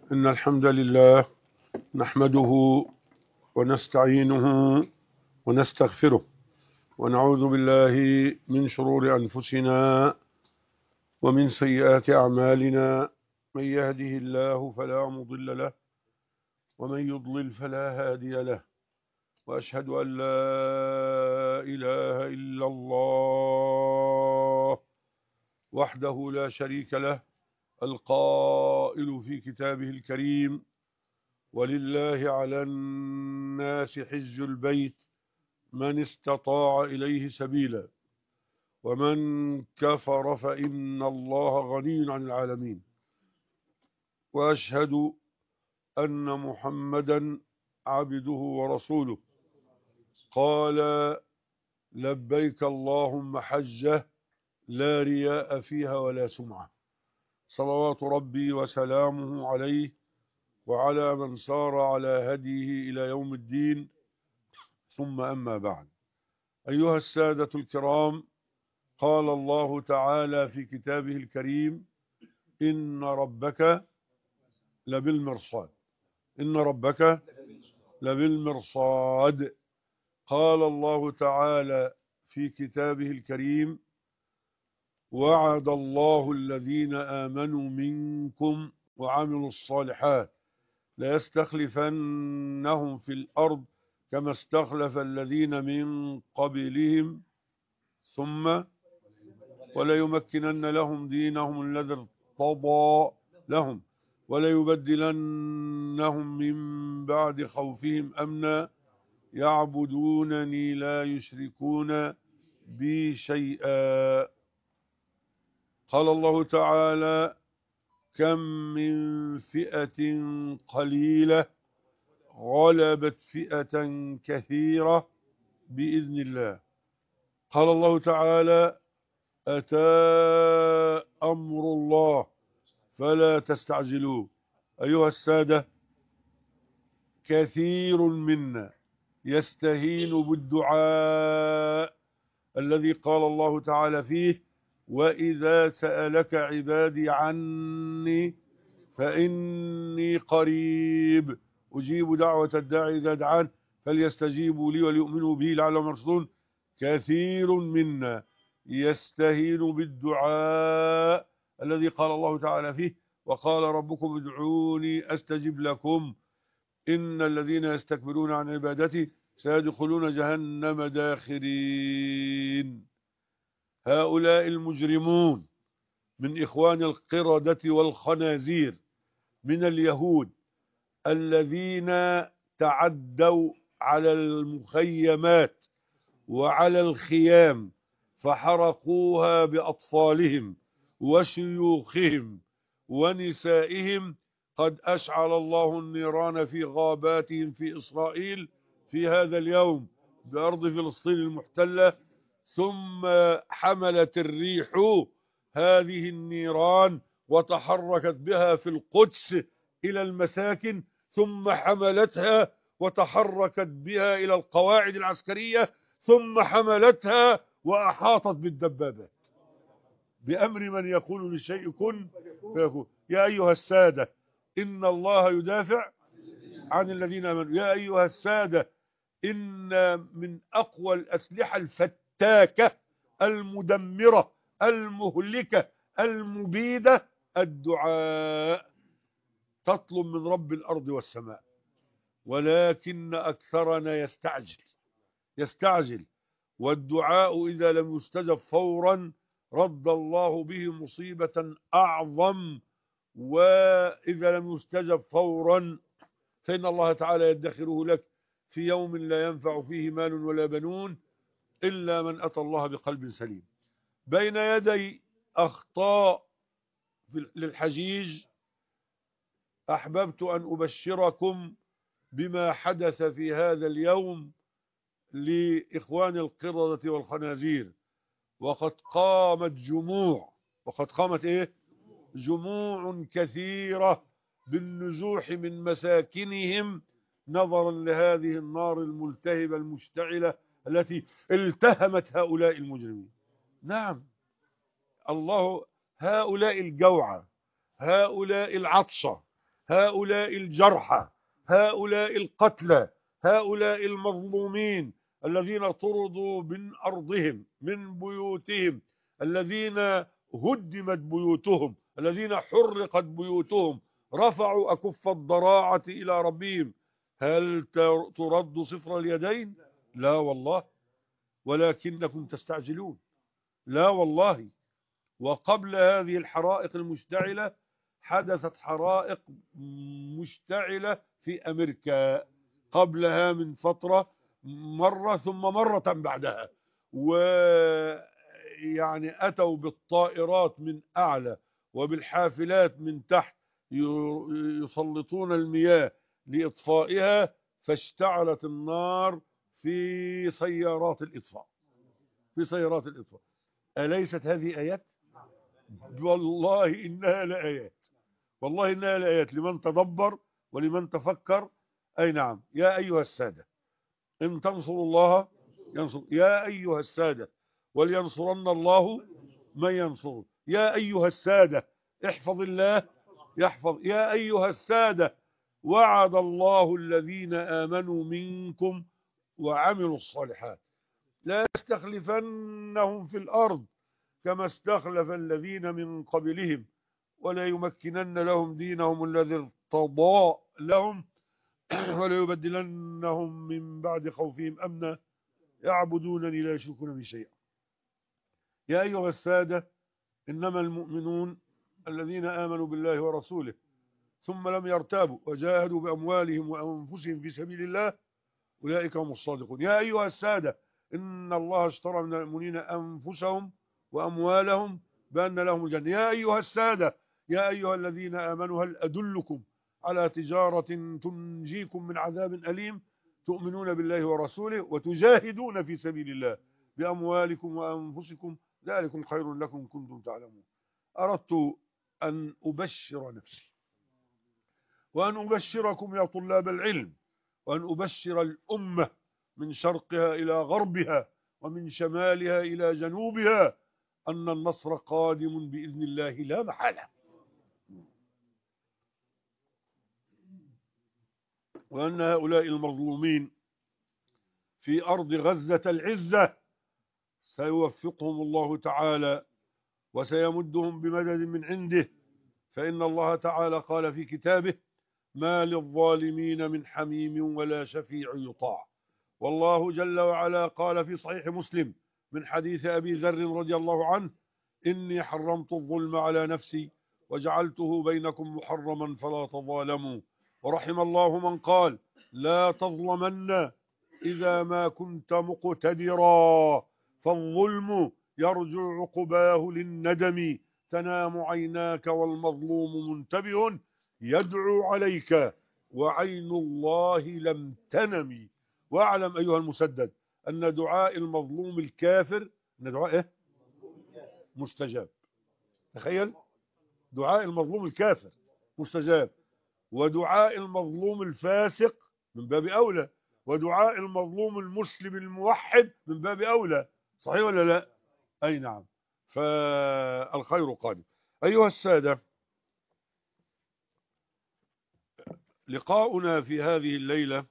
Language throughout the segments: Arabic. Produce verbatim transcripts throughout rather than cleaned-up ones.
إن الحمد لله نحمده ونستعينه ونستغفره ونعوذ بالله من شرور أنفسنا ومن سيئات أعمالنا. من يهده الله فلا مضل له ومن يضلل فلا هادي له، وأشهد أن لا إله إلا الله وحده لا شريك له، القائل في كتابه الكريم: ولله على الناس حج البيت من استطاع إليه سبيلا ومن كفر فإن الله غني عن العالمين. وأشهد أن محمدا عبده ورسوله قال: لبيك اللهم حجة لا رياء فيها ولا سمعة، صلوات ربي وسلامه عليه وعلى من سار على هديه إلى يوم الدين. ثم أما بعد، أيها السادة الكرام، قال الله تعالى في كتابه الكريم: إن ربك لبالمرصاد إن ربك لبالمرصاد. قال الله تعالى في كتابه الكريم: وعد الله الذين آمنوا منكم وعملوا الصالحات ليستخلفنهم في الأرض كما استخلف الذين من قبلهم ثم وليمكنن لهم دينهم الذي ارتضى لهم وليبدلنهم من بعد خوفهم أمنا يعبدونني لا يشركون بي شيئا. قال الله تعالى: كم من فئة قليلة غلبت فئة كثيرة بإذن الله. قال الله تعالى: أتى أمر الله فلا تستعجلوه. أيها السادة، كثير منا يستهين بالدعاء الذي قال الله تعالى فيه: وإذا سألك عبادي عني فإني قريب أجيب دعوة الداعي إذا دعان فليستجيبوا لي وليؤمنوا به لعلهم يرشدون. كثير منا يستهين بالدعاء الذي قال الله تعالى فيه: وقال ربكم ادعوني أستجب لكم إن الذين يستكبرون عن عبادتي سيدخلون جهنم داخرين. هؤلاء المجرمون من إخوان القردة والخنازير من اليهود الذين تعدوا على المخيمات وعلى الخيام فحرقوها بأطفالهم وشيوخهم ونسائهم، قد أشعل الله النيران في غاباتهم في إسرائيل في هذا اليوم بأرض فلسطين المحتلة، ثم حملت الريح هذه النيران وتحركت بها في القدس إلى المساكن، ثم حملتها وتحركت بها إلى القواعد العسكرية، ثم حملتها وأحاطت بالدبابات بأمر من يقول للشيء كن فيكون. يا أيها السادة، إن الله يدافع عن الذين آمنوا. يا أيها السادة، إن من أقوى الأسلحة الفتاكة المدمرة المهلكة المبيدة الدعاء. تطلب من رب الأرض والسماء، ولكن أكثرنا يستعجل يستعجل والدعاء إذا لم يستجب فورا رد الله به مصيبة أعظم، وإذا لم يستجب فورا فإن الله تعالى يدخره لك في يوم لا ينفع فيه مال ولا بنون إلا من أتى الله بقلب سليم. بين يدي أخطاء للحجيج أحببت أن أبشركم بما حدث في هذا اليوم لإخوان القردة والخنازير. وقد قامت جموع وقد قامت إيه؟ جموع كثيرة بالنزوح من مساكنهم نظرا لهذه النار الملتهبة المشتعلة التي التهمت هؤلاء المجرمين. نعم، الله، هؤلاء الجوعى، هؤلاء العطشة، هؤلاء الجرحى، هؤلاء القتلى، هؤلاء المظلومين الذين طردوا من أرضهم، من بيوتهم، الذين هدمت بيوتهم، الذين حرقت بيوتهم، رفعوا أكف الضراعة إلى ربهم، هل ترد صفر اليدين؟ لا والله، ولكنكم تستعجلون. لا والله. وقبل هذه الحرائق المشتعلة حدثت حرائق مشتعلة في أمريكا قبلها من فترة، مرة ثم مرة بعدها، ويعني أتوا بالطائرات من أعلى وبالحافلات من تحت يسلطون المياه لإطفائها، فاشتعلت النار في سيارات الإطفاء، في سيارات الإطفاء. أليست هذه آيات؟ والله إنها لآيات، والله إنها لآيات لمن تدبر ولمن تفكر. أي نعم. يا أيها السادة، إن تنصروا الله ينصر. يا أيها السادة، ولينصرن الله من ينصره. يا أيها السادة، احفظ الله يحفظ. يا أيها السادة، وعد الله الذين آمنوا منكم وعملوا الصالحات لا يستخلفنهم في الأرض كما استخلف الذين من قبلهم ولا يمكنن لهم دينهم الذي ارتضى لهم ولا يبدلنهم من بعد خوفهم أمنا يعبدونني لا يشركون بي شيئا. يا أيها السادة، إنما المؤمنون الذين آمنوا بالله ورسوله ثم لم يرتابوا وجاهدوا بأموالهم وأنفسهم في سبيل الله أولئك هم الصادقون. يا أيها السادة، إن الله اشترى من المؤمنين أنفسهم وأموالهم بأن لهم الجنة. يا أيها السادة، يا أيها الذين آمنوا هل أدلكم على تجارة تنجيكم من عذاب أليم تؤمنون بالله ورسوله وتجاهدون في سبيل الله بأموالكم وأنفسكم ذلكم خير لكم كنتم تعلمون. أردت أن أبشر نفسي وأن أبشركم يا طلاب العلم، وأن أبشر الأمة من شرقها إلى غربها ومن شمالها إلى جنوبها أن النصر قادم بإذن الله لا محالة، وأن هؤلاء المظلومين في أرض غزة العزة سيوفقهم الله تعالى وسيمدهم بمدد من عنده، فإن الله تعالى قال في كتابه ما للظالمين من حميم ولا شفيع يطاع. والله جل وعلا قال في صحيح مسلم من حديث أبي ذر رضي الله عنه إني حرمت الظلم على نفسي وجعلته بينكم محرما فلا تظالموا. ورحم الله من قال لا تظلمن إذا ما كنت مقتدرا فالظلم يرجع عقباه للندم تنام عيناك والمظلوم منتبه يدعو عليك وعين الله لم تنم. واعلم أيها المسدد أن دعاء المظلوم الكافر أن دعاء إيه؟ مستجاب. تخيل، دعاء المظلوم الكافر مستجاب، ودعاء المظلوم الفاسق من باب أولى، ودعاء المظلوم المسلم الموحد من باب أولى. صحيح ولا لا؟ أي نعم. فالخير قادم. أيها السادة، لقاؤنا في هذه الليلة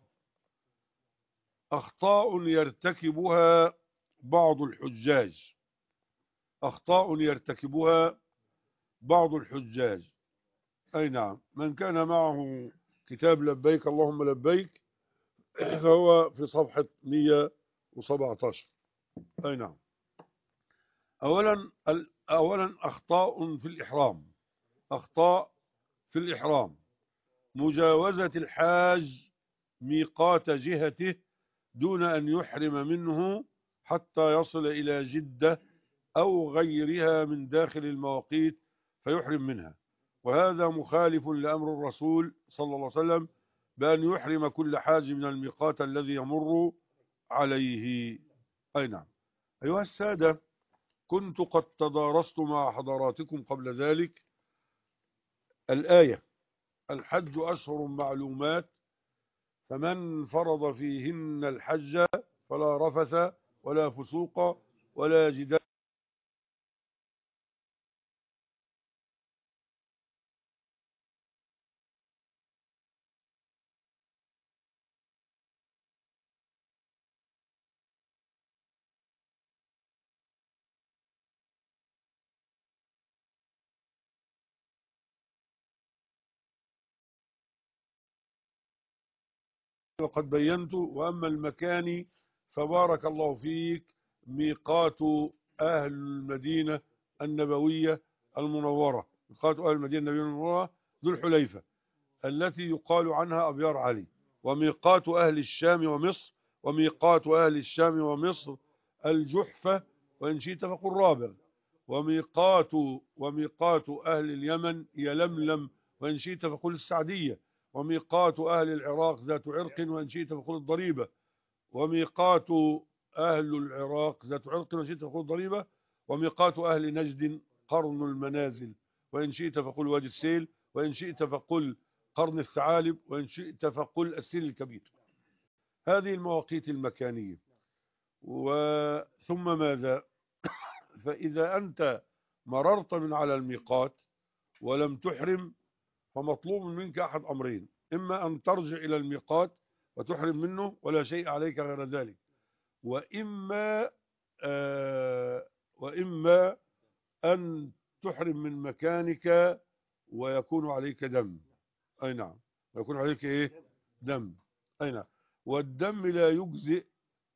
أخطاء يرتكبها بعض الحجاج، أخطاء يرتكبها بعض الحجاج. أي نعم. من كان معه كتاب لبيك اللهم لبيك فهو في صفحة مئة وسبعة عشر. أي نعم. أولا أولا أخطاء في الإحرام، أخطاء في الإحرام: مجاوزة الحاج ميقات جهته دون أن يحرم منه حتى يصل إلى جدة أو غيرها من داخل المواقيت فيحرم منها، وهذا مخالف لأمر الرسول صلى الله عليه وسلم بأن يحرم كل حاج من الميقات الذي يمر عليه. أي نعم. أيها السادة، كنت قد تدارست مع حضراتكم قبل ذلك الآية الحج أشهر معلومات فمن فرض فيهن الحج فلا رفث ولا فسوق ولا جدال وقد بينت. وأما المكاني فبارك الله فيك ميقات أهل المدينة النبوية المنورة، ميقات أهل المدينة النبوية المنورة ذو الحليفة التي يقال عنها أبيار علي. وميقات أهل الشام ومصر، وميقات أهل الشام ومصر الجحفة، وإن شئت فقل رابغ. وميقات وميقات أهل اليمن يلملم، وإن شئت فقل السعدية. وميقات أهل العراق ذات عرق، وإن شئت فقل الضريبة. وميقات أهل العراق ذات عرق، وإن شئت فقل الضريبة. وميقات أهل نجد قرن المنازل، وإن شئت فقل وادي السيل، وإن شئت فقل قرن الثعالب، وإن شئت فقل السيل الكبير. هذه المواقيت المكانية. وثم ماذا؟ فإذا أنت مررت من على الميقات ولم تحرم فمطلوب منك أحد أمرين: إما أن ترجع إلى الميقات وتحرم منه ولا شيء عليك غير ذلك، وإما آه وإما أن تحرم من مكانك ويكون عليك دم. أي نعم، ويكون عليك إيه؟ دم. أي نعم. والدم لا يجزئ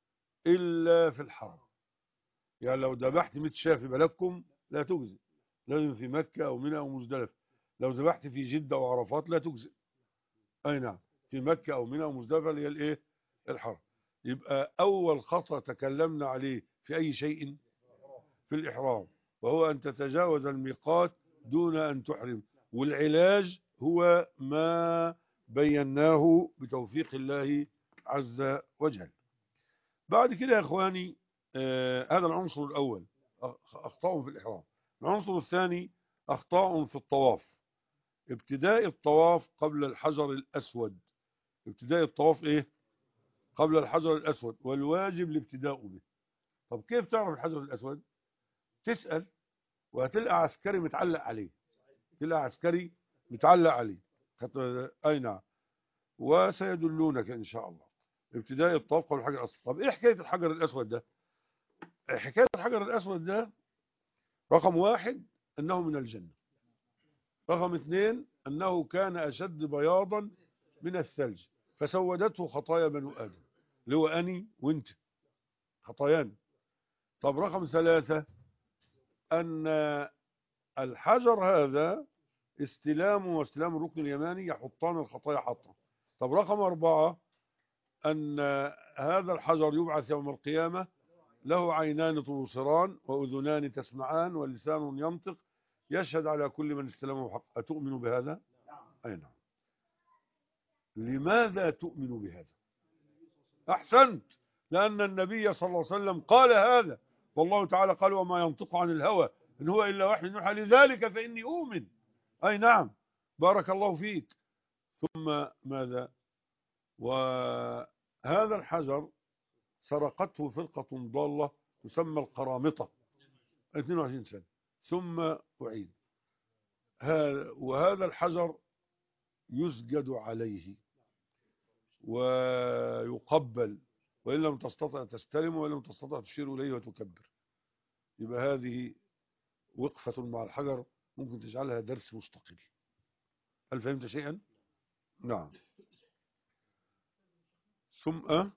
إلا في الحرم. يعني لو ذبحت مية شاة في بلدكم لا تجزئ، لازم في مكة أو منى أو مزدلفة. لو ذبحت في جدة أو عرفات لا تجزئ. أي نعم، في مكة أو منى أو مزدلفة اللي هي الإيه؟ الحرم. يبقى أول خطأ تكلمنا عليه في أي شيء؟ في الإحرام، وهو أن تتجاوز الميقات دون أن تحرم. والعلاج هو ما بيناه بتوفيق الله عز وجل. بعد كده يا إخواني، آه هذا العنصر الأول، أخطاء في الإحرام. العنصر الثاني أخطاء في الطواف. ابتداء الطواف قبل الحجر الأسود. ابتداء الطواف إيه؟ قبل الحجر الأسود، والواجب الابتداء به. طب كيف تعرف الحجر الأسود؟ تسأل وهتلقى عسكري متعلق عليه، تلقى عسكري متعلق عليه. أي نعم، وسيدلونك إن شاء الله. ابتداء الطواف قبل الحجر الأسود. طب إيه حكاية الحجر الأسود ده؟ حكاية الحجر الأسود ده رقم واحد أنه من الجنة. رقم اثنين أنه كان أشد بياضا من الثلج فسودته خطايا بنو آدم، اللي هو أني وانت، خطايانا. طب رقم ثلاثة أن الحجر هذا استلامه واستلام الركن اليماني يحطان الخطايا حطا. طب رقم أربعة أن هذا الحجر يبعث يوم القيامة له عينان تبصران وأذنان تسمعان ولسان ينطق يشهد على كل من استلمه حق. أتؤمن بهذا؟ أي نعم. لماذا تؤمن بهذا؟ أحسنت، لأن النبي صلى الله عليه وسلم قال هذا، والله تعالى قال: وما ينطق عن الهوى إن هو إلا وحي يوحى، لذلك فإني أؤمن. أي نعم، بارك الله فيك. ثم ماذا؟ وهذا الحجر سرقته فرقة ضالة تسمى القرامطة اثنين وعشرين سنة ثم أعيد. وهذا الحجر يسجد عليه ويقبل، وإن لم تستطع تستلم، وإن لم تستطع تشير إليه وتكبر. يبقى هذه وقفة مع الحجر ممكن تجعلها درس مستقل. هل فهمت شيئا؟ نعم. ثم أه؟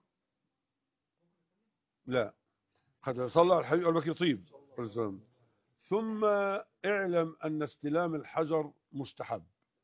لا، قد صلى على الحبيب قلبك يطيب. ثم اعلم أن استلام الحجر مستحب،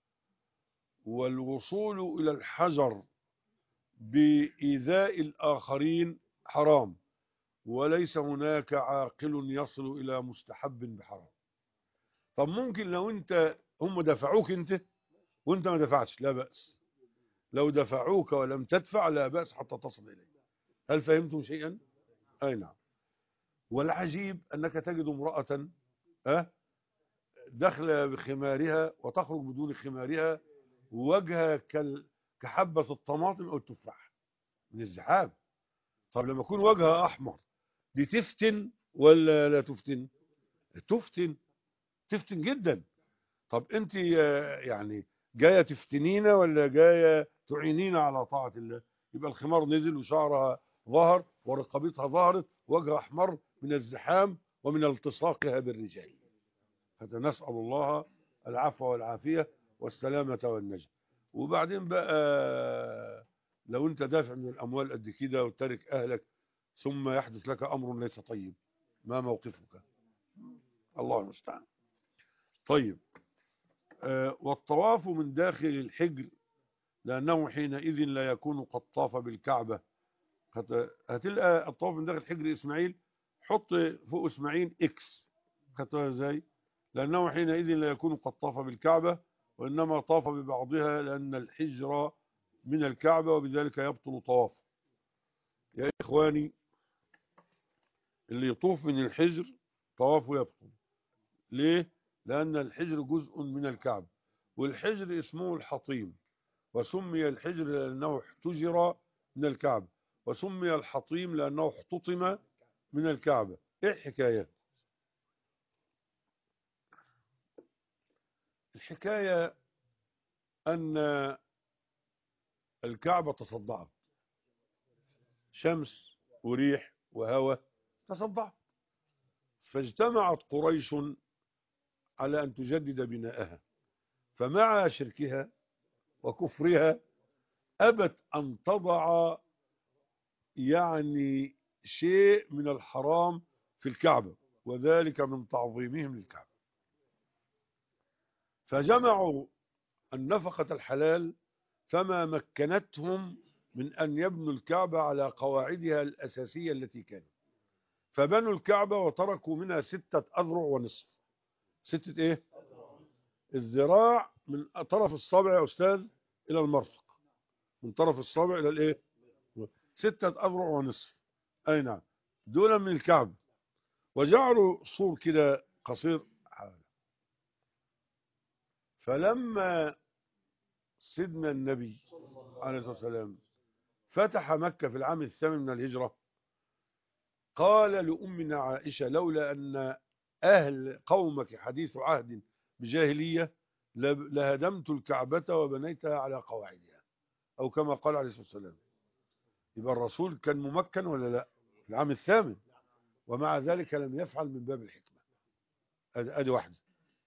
والوصول إلى الحجر بإيذاء الآخرين حرام، وليس هناك عاقل يصل إلى مستحب بحرام. طب ممكن لو أنت هم دفعوك أنت وأنت ما دفعتش لا بأس، لو دفعوك ولم تدفع لا بأس حتى تصل إليه. هل فهمتم شيئا؟ أي نعم. والعجيب أنك تجد امرأة أه داخله بخمارها وتخرج بدون خمارها، ووجهها كحبة الطماطم أو التفاح من الزحام. طب لما يكون وجهها أحمر دي تفتن ولا لا تفتن؟ تفتن، تفتن جدا. طب أنت يعني جاية تفتنينا ولا جاية تعينينا على طاعة الله؟ يبقى الخمار نزل وشعرها ظهر ورقبتها ظهرت، وجهها أحمر من الزحام ومن التصاقها بالرجال. فنسأل الله العفو والعافية والسلامة والنجاة. وبعدين بقى لو انت دافع من الاموال قد كده وترك اهلك ثم يحدث لك امر ليس طيب، ما موقفك؟ الله المستعان. طيب، آه والطواف من داخل الحجر لانه حينئذ لا يكون قد طاف بالكعبه. هتلقى الطواف من داخل حجر اسماعيل، حط فوق اسماعيل اكس. خدتها ازاي؟ لانه حينئذ لا يكون قد طاف بالكعبه، وانما طاف ببعضها لان الحجر من الكعبه وبذلك يبطل طوافه. يا اخواني، اللي يطوف من الحجر طوافه يبطل. ليه؟ لان الحجر جزء من الكعبه، والحجر اسمه الحطيم، وسمي الحجر لانه احتجر من الكعبه، وسمي الحطيم لانه احتطم من الكعبه. ايه الحكايه؟ الحكايه ان الكعبه تصدعت، شمس وريح وهواء تصدعت، فاجتمعت قريش على ان تجدد بناءها، فمع شركها وكفرها ابت ان تضع يعني شيء من الحرام في الكعبه، وذلك من تعظيمهم للكعبه. فجمعوا النفقة الحلال، فما مكنتهم من أن يبنوا الكعبة على قواعدها الأساسية التي كانت، فبنوا الكعبة وتركوا منها ستة أذرع ونصف. ستة إيه؟ الذراع من طرف الصابع يا أستاذ إلى المرفق، من طرف الصابع إلى الإيه؟ ستة أذرع ونصف، أي نعم، دول من الكعبة. وجعلوا سور كده قصير حوالي. فلما سيدنا النبي عليه الصلاة والسلام فتح مكة في العام الثامن من الهجرة، قال لأمنا عائشة: لولا أن أهل قومك حديث عهد بجاهلية لهدمت الكعبة وبنيتها على قواعدها، أو كما قال عليه الصلاة والسلام. يبقى الرسول كان ممكن ولا لا في العام الثامن، ومع ذلك لم يفعل من باب الحكمة. أدي واحدة.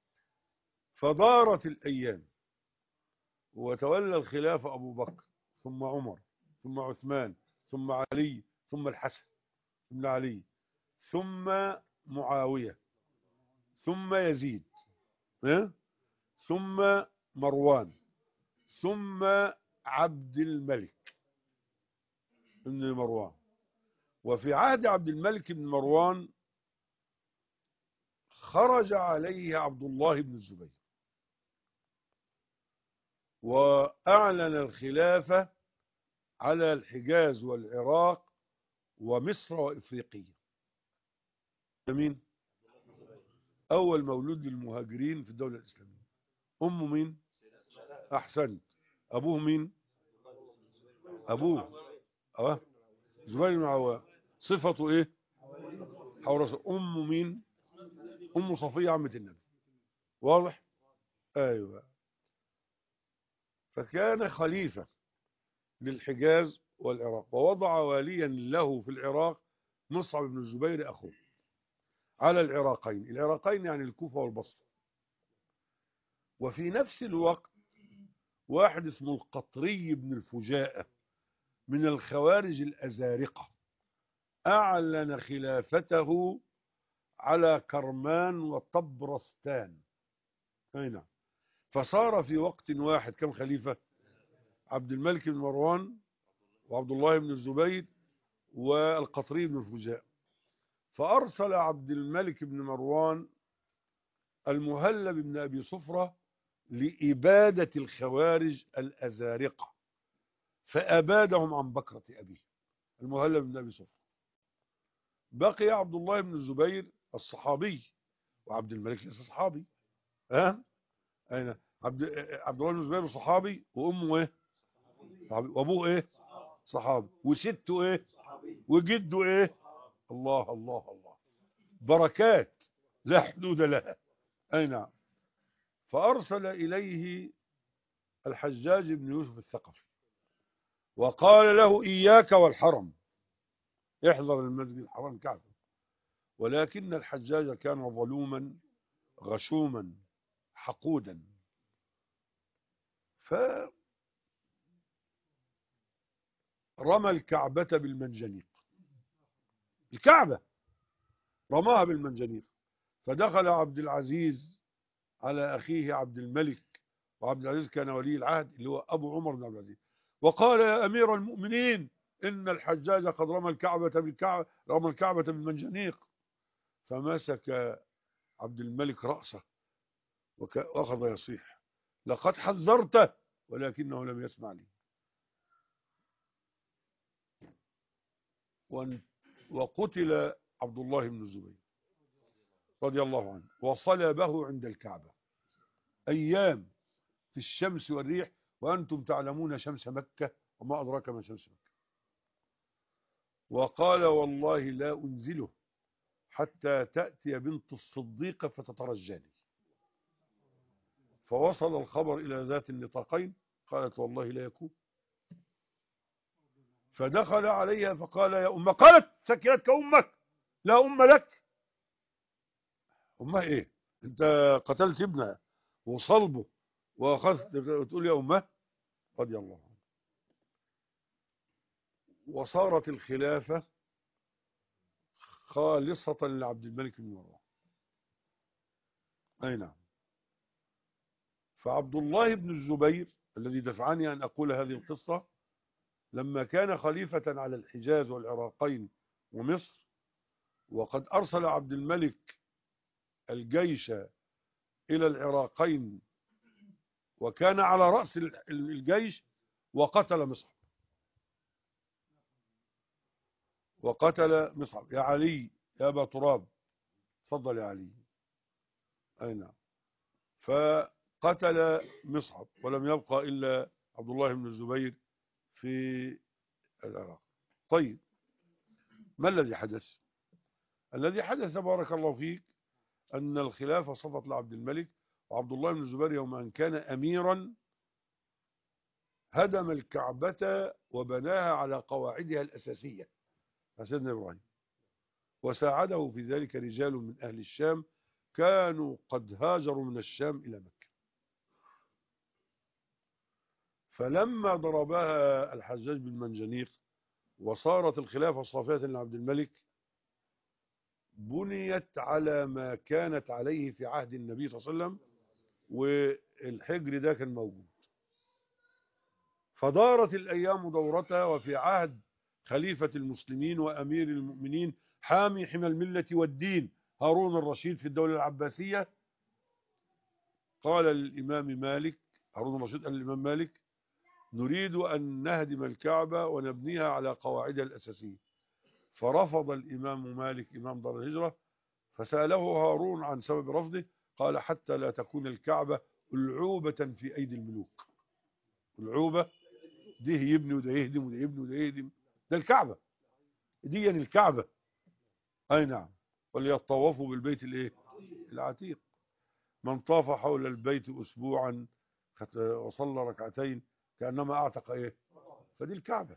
فدارت الأيام وتولى الخلافة أبو بكر، ثم عمر، ثم عثمان، ثم علي، ثم الحسن بن علي، ثم معاوية، ثم يزيد، ثم مروان، ثم عبد الملك بن مروان. وفي عهد عبد الملك بن مروان خرج عليه عبد الله بن الزبير وأعلن الخلافة على الحجاز والعراق ومصر وإفريقيا. مين؟ أول مولود للمهاجرين في الدولة الإسلامية. أمه مين؟ أحسنت. أبوه مين؟ أبوه أه زبير بن عوام. صفته إيه؟ حورس. أمه مين؟ أم صفية عمة النبي. واضح؟ أيوه. فكان خليفة للحجاز والعراق، ووضع واليا له في العراق مصعب بن الزبير أخوه على العراقين. العراقين يعني الكوفة والبصرة. وفي نفس الوقت واحد اسمه القطري بن الفجاءة من الخوارج الأزارقة أعلن خلافته على كرمان وطبرستان. هنا فصار في وقت واحد كم خليفة؟ عبد الملك بن مروان، وعبد الله بن الزبير، والقطري بن الفجاء. فأرسل عبد الملك بن مروان المهلب بن أبي صفرة لإبادة الخوارج الأزارقة، فأبادهم عن بكرة أبيه المهلب بن أبي صفرة. بقي عبد الله بن الزبير الصحابي، وعبد الملك ليس صحابي. ها أين عبد عبد الله بن الزبير صحابي، وأمه إيه؟ صحابي، وأبوه إيه؟ صحابي، وسته إيه؟ وجده إيه؟ الله الله الله، بركات لا حدود لها. أي نعم. فأرسل إليه الحجاج بن يوسف الثقفي وقال له: إياك والحرم، احذر المسجد الحرام كعبة. ولكن الحجاج كان ظلوما غشوما حقودا، ف رمى الكعبة بالمنجنيق، الكعبة رماها بالمنجنيق. فدخل عبد العزيز على أخيه عبد الملك، وعبد العزيز كان ولي العهد اللي هو أبو عمر بن عبد العزيز، وقال يا أمير المؤمنين إن الحجاج قد رمى الكعبة بالكعبة رمى الكعبة بالمنجنيق. فمسك عبد الملك رأسه وأخذ يصيح لقد حذرته ولكنه لم يسمع لي. وقتل عبد الله بن الزبير رضي الله عنه وصلبه عند الكعبة أيام في الشمس والريح، وأنتم تعلمون شمس مكة وما أدراك ما شمس مكة. وقال والله لا أنزله حتى تأتي بنت الصديق فتترجاني. فوصل الخبر إلى ذات النطاقين، قالت والله لا يكون. فدخل عليها فقال يا أمة، قالت سكنتك أمك لا أم لك. أمه إيه؟ أنت قتلت ابنها وصلبه وأخذت تقول يا أمه؟ رضي الله عنه. وصارت الخلافة خالصة لعبد الملك بن مروان. أي نعم. فعبد الله بن الزبير الذي دفعني أن أقول هذه القصة لما كان خليفة على الحجاز والعراقين ومصر، وقد أرسل عبد الملك الجيش إلى العراقين وكان على رأس الجيش، وقتل مصعب وقتل مصعب. يا علي يا أبا تراب تفضل يا علي. أي نعم. فقتل مصعب ولم يبقى إلا عبد الله بن الزبير في العراق. طيب ما الذي حدث؟ الذي حدث بارك الله فيك أن الخلافة صفت لعبد الملك، وعبد الله بن الزبير يوم أن كان أميرا هدم الكعبة وبناها على قواعدها الأساسية سيدنا إبراهيم، وساعده في ذلك رجال من أهل الشام كانوا قد هاجروا من الشام إلى مكة. فلما ضربها الحجاج بالمنجنيق وصارت الخلافة صافية لعبد الملك، بنيت على ما كانت عليه في عهد النبي صلى الله عليه وسلم، والحجر ده كان موجود. فدارت الأيام دورتها، وفي عهد خليفة المسلمين وأمير المؤمنين حامي حمى الملة والدين هارون الرشيد في الدولة العباسية، قال للإمام مالك، هارون الرشيد قال للإمام مالك نريد أن نهدم الكعبة ونبنيها على قواعدها الأساسية. فرفض الإمام مالك إمام دار الهجرة، فسأله هارون عن سبب رفضه، قال حتى لا تكون الكعبة ألعوبة في أيدي الملوك. العوبة ده يبني وده يهدم وده يبني وده يهدم، ده الكعبة دي يعني الكعبة. أي نعم. وليطوفوا بالبيت الايه العتيق. من طاف حول البيت أسبوعا وصلى ركعتين كأنما أعتق إيه، فدي الكعبة.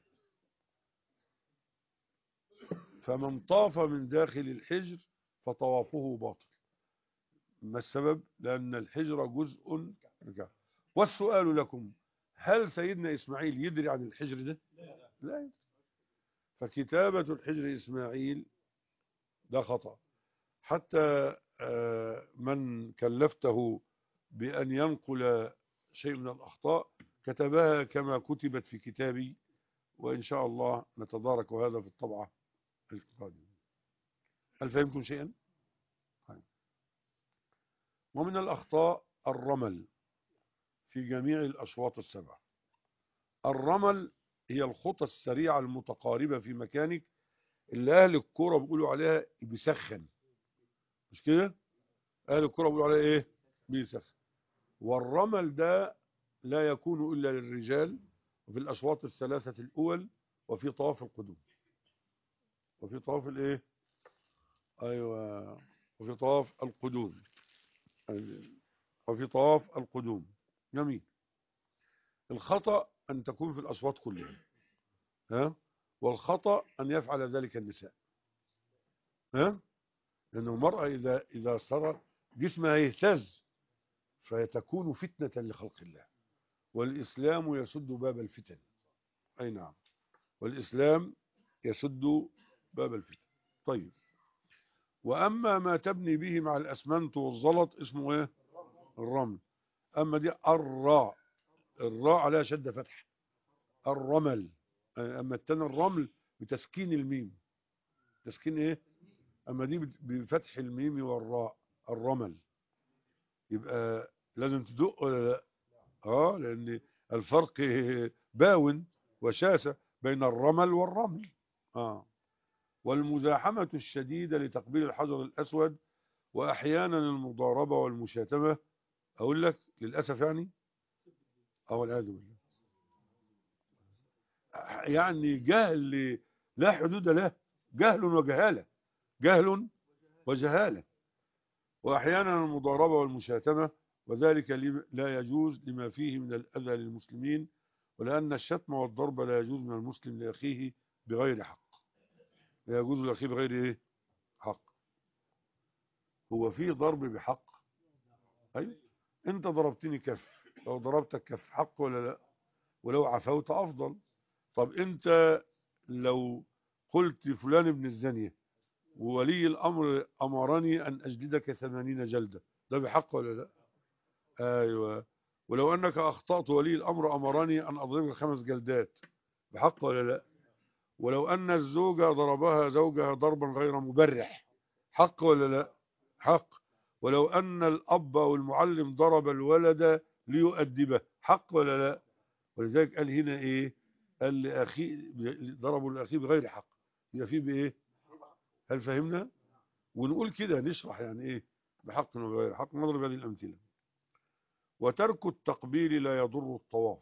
فمن طاف من داخل الحجر فطوافه باطل. ما السبب؟ لأن الحجر جزء من الكعبة. والسؤال لكم، هل سيدنا إسماعيل يدري عن الحجر ده؟ لا يدري. فكتابة الحجر إسماعيل ده خطأ. حتى من كلفته بأن ينقل شيء من الأخطاء كتبها كما كتبت في كتابي، وإن شاء الله نتدارك هذا في الطبعة القادمة. هل فهمتم شيئا؟ ومن الأخطاء الرمل في جميع الأشواط السبعة. الرمل هي الخطى السريعة المتقاربة في مكانك، اللي أهل الكرة بيقولوا عليها بيسخن، مش كده؟ أهل الكرة بيقولوا عليها إيه؟ بيسخن. والرمل ده لا يكون إلا للرجال، وفي الأشواط الثلاثة الأول، وفي طواف القدوم، وفي طواف الإيه؟ أيوة، وفي طواف القدوم، وفي طواف القدوم. جميل. الخطأ أن تكون في الأشواط كلها، ها؟ والخطأ أن يفعل ذلك النساء، ها؟ لأن المرأة إذا إذا صار جسمها يهتز فيتكون فتنة لخلق الله، والإسلام يسد باب الفتن. أي نعم. والإسلام يسد باب الفتن. طيب، وأما ما تبني به مع الأسمنت والزلط اسمه إيه؟ الرمل. أما دي الراء، الراء عليها شد فتح، الرمل. أما التاني الرمل بتسكين الميم، تسكين إيه؟ أما دي بفتح الميم والراء، الرمل. يبقى لازم تدق ولا لا؟ اه، لأن الفرق باون وشاسع بين الرمل والرمل. اه. والمزاحمة الشديدة لتقبيل الحجر الأسود، وأحيانا المضاربة والمشاتمة. أقول لك للأسف يعني، أو والعياذ بالله، يعني جهل لا حدود له، جهل وجهالة، جهل وجهالة. وأحيانا المضاربة والمشاتمة، وذلك لا يجوز لما فيه من الأذى للمسلمين، ولأن الشتم والضرب لا يجوز من المسلم لأخيه بغير حق. لا يجوز لأخيه بغير إيه؟ حق. هو في ضرب بحق؟ أيوة. أنت ضربتني كف، لو ضربتك كف حق ولا لا؟ ولو عفوت أفضل. طب أنت لو قلت فلان ابن الزانية وولي الأمر أمرني أن أجلدك ثمانين جلدة، ده بحق ولا لا؟ أيوة. ولو أنك أخطأت ولي الأمر أمرني أن أضربك خمس جلدات، بحق ولا لا؟ ولو أن الزوجة ضربها زوجها ضربا غير مبرح، حق ولا لا؟ حق. ولو أن الأب أو المعلم ضرب الولد ليؤدبه، حق ولا لا؟ ولذلك قال هنا إيه؟ قال لأخي ضربوا لأخيه بغير حق، يبقى فيه بإيه؟ هل فهمنا؟ ونقول كده نشرح يعني إيه بحق وبغير حق، نضرب هذه الأمثلة. وترك التقبيل لا يضر الطواف،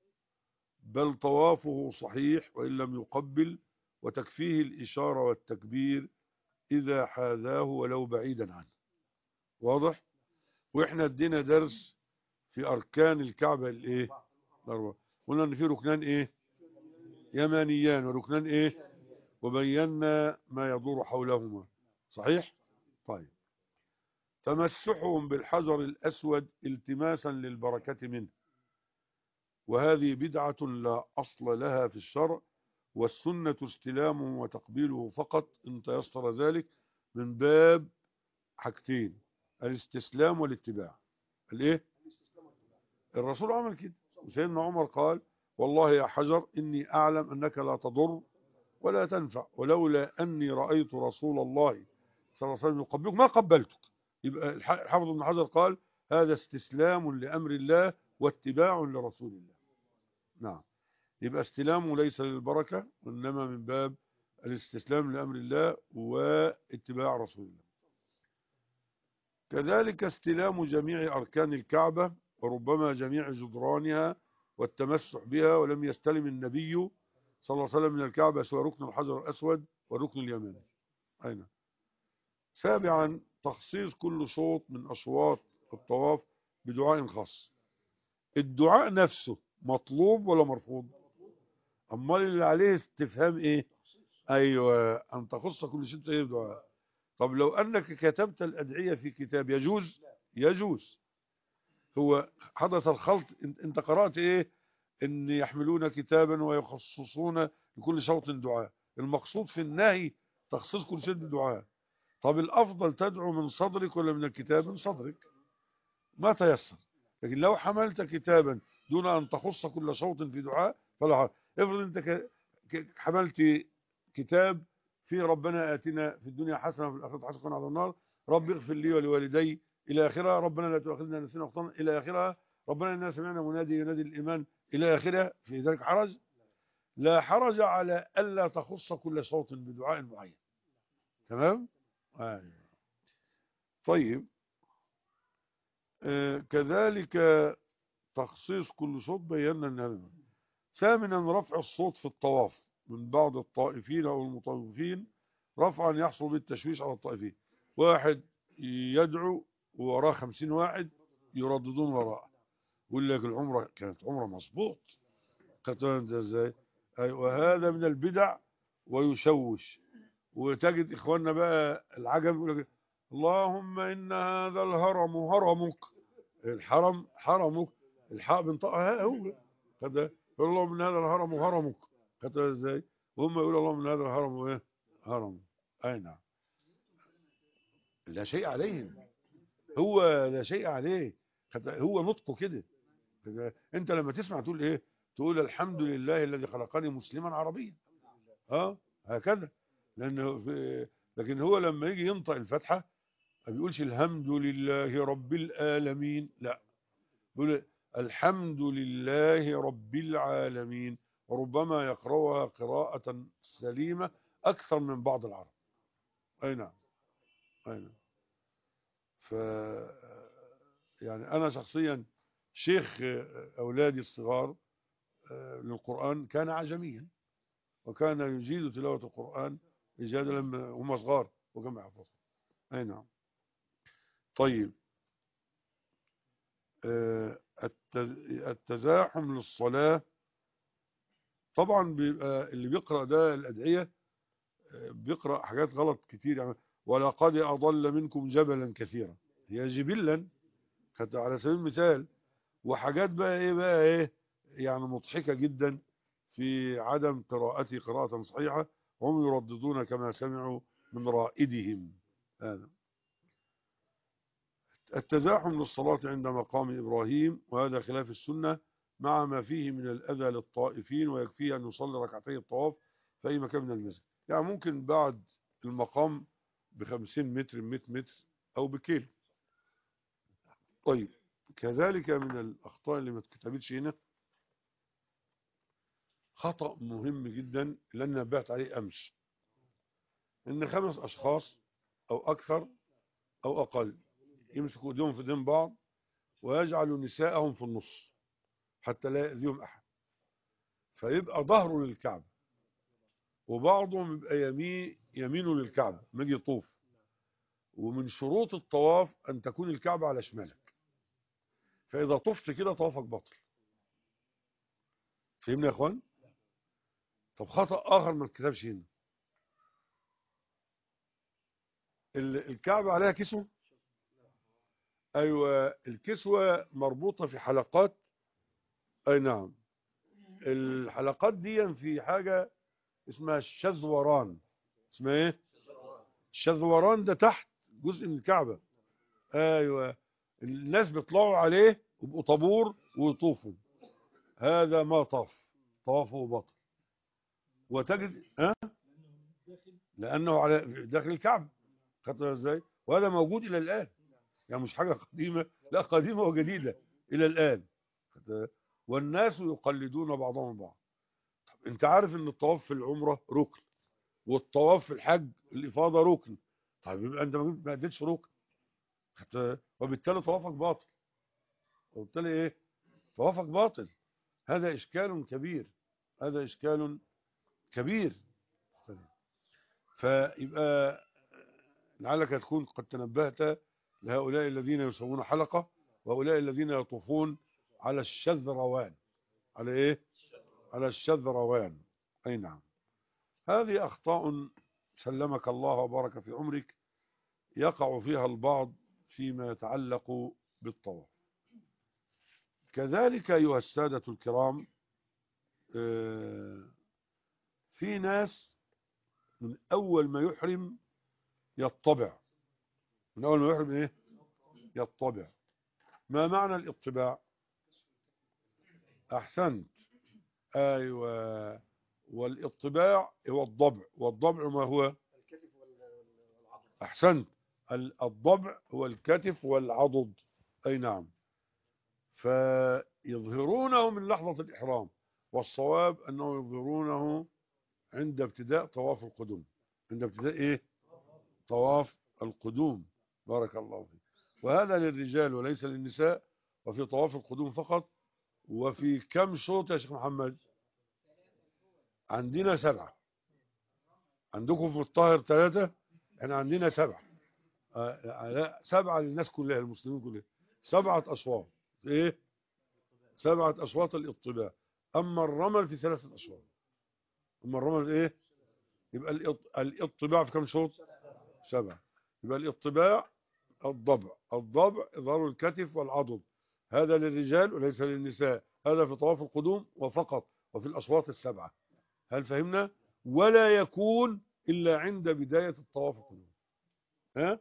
بل طوافه صحيح وإن لم يقبل، وتكفيه الإشارة والتكبير إذا حاذاه ولو بعيدا عنه. واضح؟ وإحنا ادينا درس في أركان الكعبة الإيه؟ الأربعة. قلنا إن في ركنان إيه؟ يمانيان، وركنان إيه؟ وبينا ما يدور حولهما. صحيح؟ طيب. تمسحهم بالحجر الأسود التماسا للبركة منه، وهذه بدعة لا أصل لها في الشرع، والسنة استلامه وتقبيله فقط إن تيسر ذلك، من باب حاجتين: الاستسلام والاتباع. الايه؟ الرسول عمل كده، وسيدنا عمر قال: والله يا حجر إني أعلم أنك لا تضر ولا تنفع، ولولا أني رأيت رسول الله صلى الله عليه وسلم يقبلك ما قبلتك. يبقى الحافظ ابن حجر قال: هذا استسلام لأمر الله واتباع لرسول الله. نعم. يبقى استلامه ليس للبركة، وإنما من باب الاستسلام لأمر الله واتباع رسول الله. كذلك استلام جميع أركان الكعبة، وربما جميع جدرانها، والتمسح بها، ولم يستلم النبي صلى الله عليه وسلم من الكعبة سوى ركن الحجر الأسود والركن اليماني. أين؟ سابعا، تخصيص كل شوط من أشواط الطواف بدعاء خاص. الدعاء نفسه مطلوب ولا مرفوض؟ أمال اللي عليه استفهام إيه؟ أيوة، أن تخص كل شيء إيه بدعاء. طب لو أنك كتبت الأدعية في كتاب يجوز؟ يجوز. هو حدث الخلط، أنت قرأت إيه؟ إن يحملون كتابا ويخصصون لكل شوط دعاء. المقصود في النهي تخصيص كل شيء بدعاء. طب الأفضل تدعو من صدرك ولا من الكتاب؟ من صدرك، ما تيسر. لكن لو حملت كتابا دون أن تخص كل شوط في دعاء فلا حرج. افرض أنت حملت كتاب في ربنا آتنا في الدنيا حسنة وفي الآخرة حسنة وقنا عذاب النار، رب اغفر لي ولوالدي إلى آخرها، ربنا لا تؤاخذنا إن نسينا أو أخطأنا إلى آخرها، ربنا إننا سمعنا منادي ينادي الإيمان إلى آخرها. في ذلك حرج؟ لا حرج على ألا تخص كل صوت بدعاء معين. تمام؟ آه. طيب. آه كذلك تخصيص كل صوت بينا أن هذا. ثامنا، رفع الصوت في الطواف من بعض الطائفين أو المطوفين رفعا يحصل بالتشويش على الطائفين. واحد يدعو ووراه خمسين واحد يرددون وراءه، يقول لك العمرة كانت عمرة مظبوط. كانت ازاي؟ وهذا من البدع ويشوش. وتجد إخواننا بقى العجب يقول لك: اللهم إن هذا الهرم هرمك. الحرم حرمك، الحاء بنطقها هو كده. اللهم إن هذا الهرم هرمك. كده ازاي؟ وهم يقولوا اللهم من هذا الهرم وايه هرم. اي نعم. لا شيء عليهم، هو لا شيء عليه، هو نطقه كده. انت لما تسمع تقول ايه؟ تقول الحمد لله الذي خلقني مسلما عربيا. اه هكذا. لانه في، لكن هو لما يجي ينطق الفتحه ما بيقولش الحمد لله رب العالمين، لا، بيقول الحمد لله رب العالمين. وربما يقرأها قراءة سليمة أكثر من بعض العرب. أي نعم. أي نعم. ف يعني أنا شخصيا شيخ أولادي الصغار للقرآن كان عجميا، وكان يجيد تلاوة القرآن إجادة لما هم صغار وكما يحفظ. أي نعم. طيب، التزاحم للصلاة طبعا بيبقى اللي بيقرأ ده الأدعية بيقرأ حاجات غلط كتير، يعني ولقد أضل منكم جبلا كثيرا، هي جبلا كانت على سبيل المثال، وحاجات بقى ايه بقى ايه يعني مضحكة جدا في عدم قراءتي قراءة صحيحة، هم يرددون كما سمعوا من رائدهم. هذا التزاحم للصلاة عند مقام إبراهيم، وهذا خلاف السنة مع ما فيه من الأذى للطائفين، ويكفيه أن يصلي ركعتي الطواف في أي مكان من المسجد، يعني ممكن بعد المقام بخمسين متر مئة متر أو بكيلو. طيب، كذلك من الأخطاء اللي ما اتكتبتش هنا خطأ مهم جدا اللي أنا نبهت عليه أمس، إن خمس أشخاص أو أكثر أو أقل يمسكوا ايديهم في ايدين بعض ويجعلوا نساءهم في النص حتى لا يأذيهم أحد، فيبقى ظهره للكعبة، وبعضهم يبقى يمين يمينه للكعبة لما يجي يطوف. ومن شروط الطواف أن تكون الكعبة على شمالك، فإذا طفت كده طوافك باطل. فهمنا يا إخوان؟ طب خطأ آخر ما اتكتبش هنا، الكعبة عليها كسوة. أيوة، الكسوة مربوطة في حلقات. أي نعم. الحلقات دي في حاجة اسمها الشذوران. اسمها ايه؟ الشذوران ده تحت جزء من الكعبة. ايوه، الناس بيطلعوا عليه ويبقوا طابور ويطوفوا، هذا ما طاف، طوافه باطل. وتجد ها أه؟ لانه على داخل الكعبة، خدتها ازاي؟ وهذا موجود الى الان، يعني مش حاجة قديمة، لا قديمة وجديدة الى الان. والناس يقلدون بعضهم بعض. طب انت عارف ان الطواف في العمرة ركن، والطواف في الحج الإفاضة ركن، طيب يبقى انت ما اديتش ركن، وبالتالي طوافك باطل، وبالتالي ايه؟ طوافك باطل. هذا اشكال كبير، هذا اشكال كبير. فيبقى لعلك تكون قد تنبهت لهؤلاء الذين يسوون حلقة، وهؤلاء الذين يطوفون على الشذروان. على ايه؟ على الشذروان. اي نعم. هذه اخطاء سلمك الله وبارك في عمرك يقع فيها البعض فيما يتعلق بالطواف. كذلك أيها السادة الكرام، في ناس من أول ما يحرم يطبع. من أول ما يحرم إيه؟ يطبع. ما معنى الاطباع؟ أحسنت. أيوة، والاطباع هو الضبع، والضبع ما هو؟ أحسنت، الضبع هو الكتف والعضد. أي نعم. فيظهرونه من لحظة الإحرام، والصواب أنه يظهرونه عند ابتداء طواف القدوم. عند ابتداء إيه؟ طواف القدوم. بارك الله فيك. وهذا للرجال وليس للنساء، وفي طواف القدوم فقط. وفي كم شوط يا شيخ محمد؟ عندنا سبعة. عندكم في الطاهر ثلاثة، احنا عندنا سبعة. آه لا، سبعة للناس كلها، المسلمين كلها. سبعة أشواط. إيه؟ سبعة أشواط الاطباع. أما الرمل في ثلاثة أشواط. أما الرمل إيه؟ يبقى الاطباع في كم شوط؟ سبعة. يبقى الاطباع الضبع. الضبع إظهار الكتف والعضد، هذا للرجال وليس للنساء، هذا في طواف القدوم وفقط، وفي الأشواط السبعة. هل فهمنا؟ ولا يكون إلا عند بداية الطواف القدوم. ها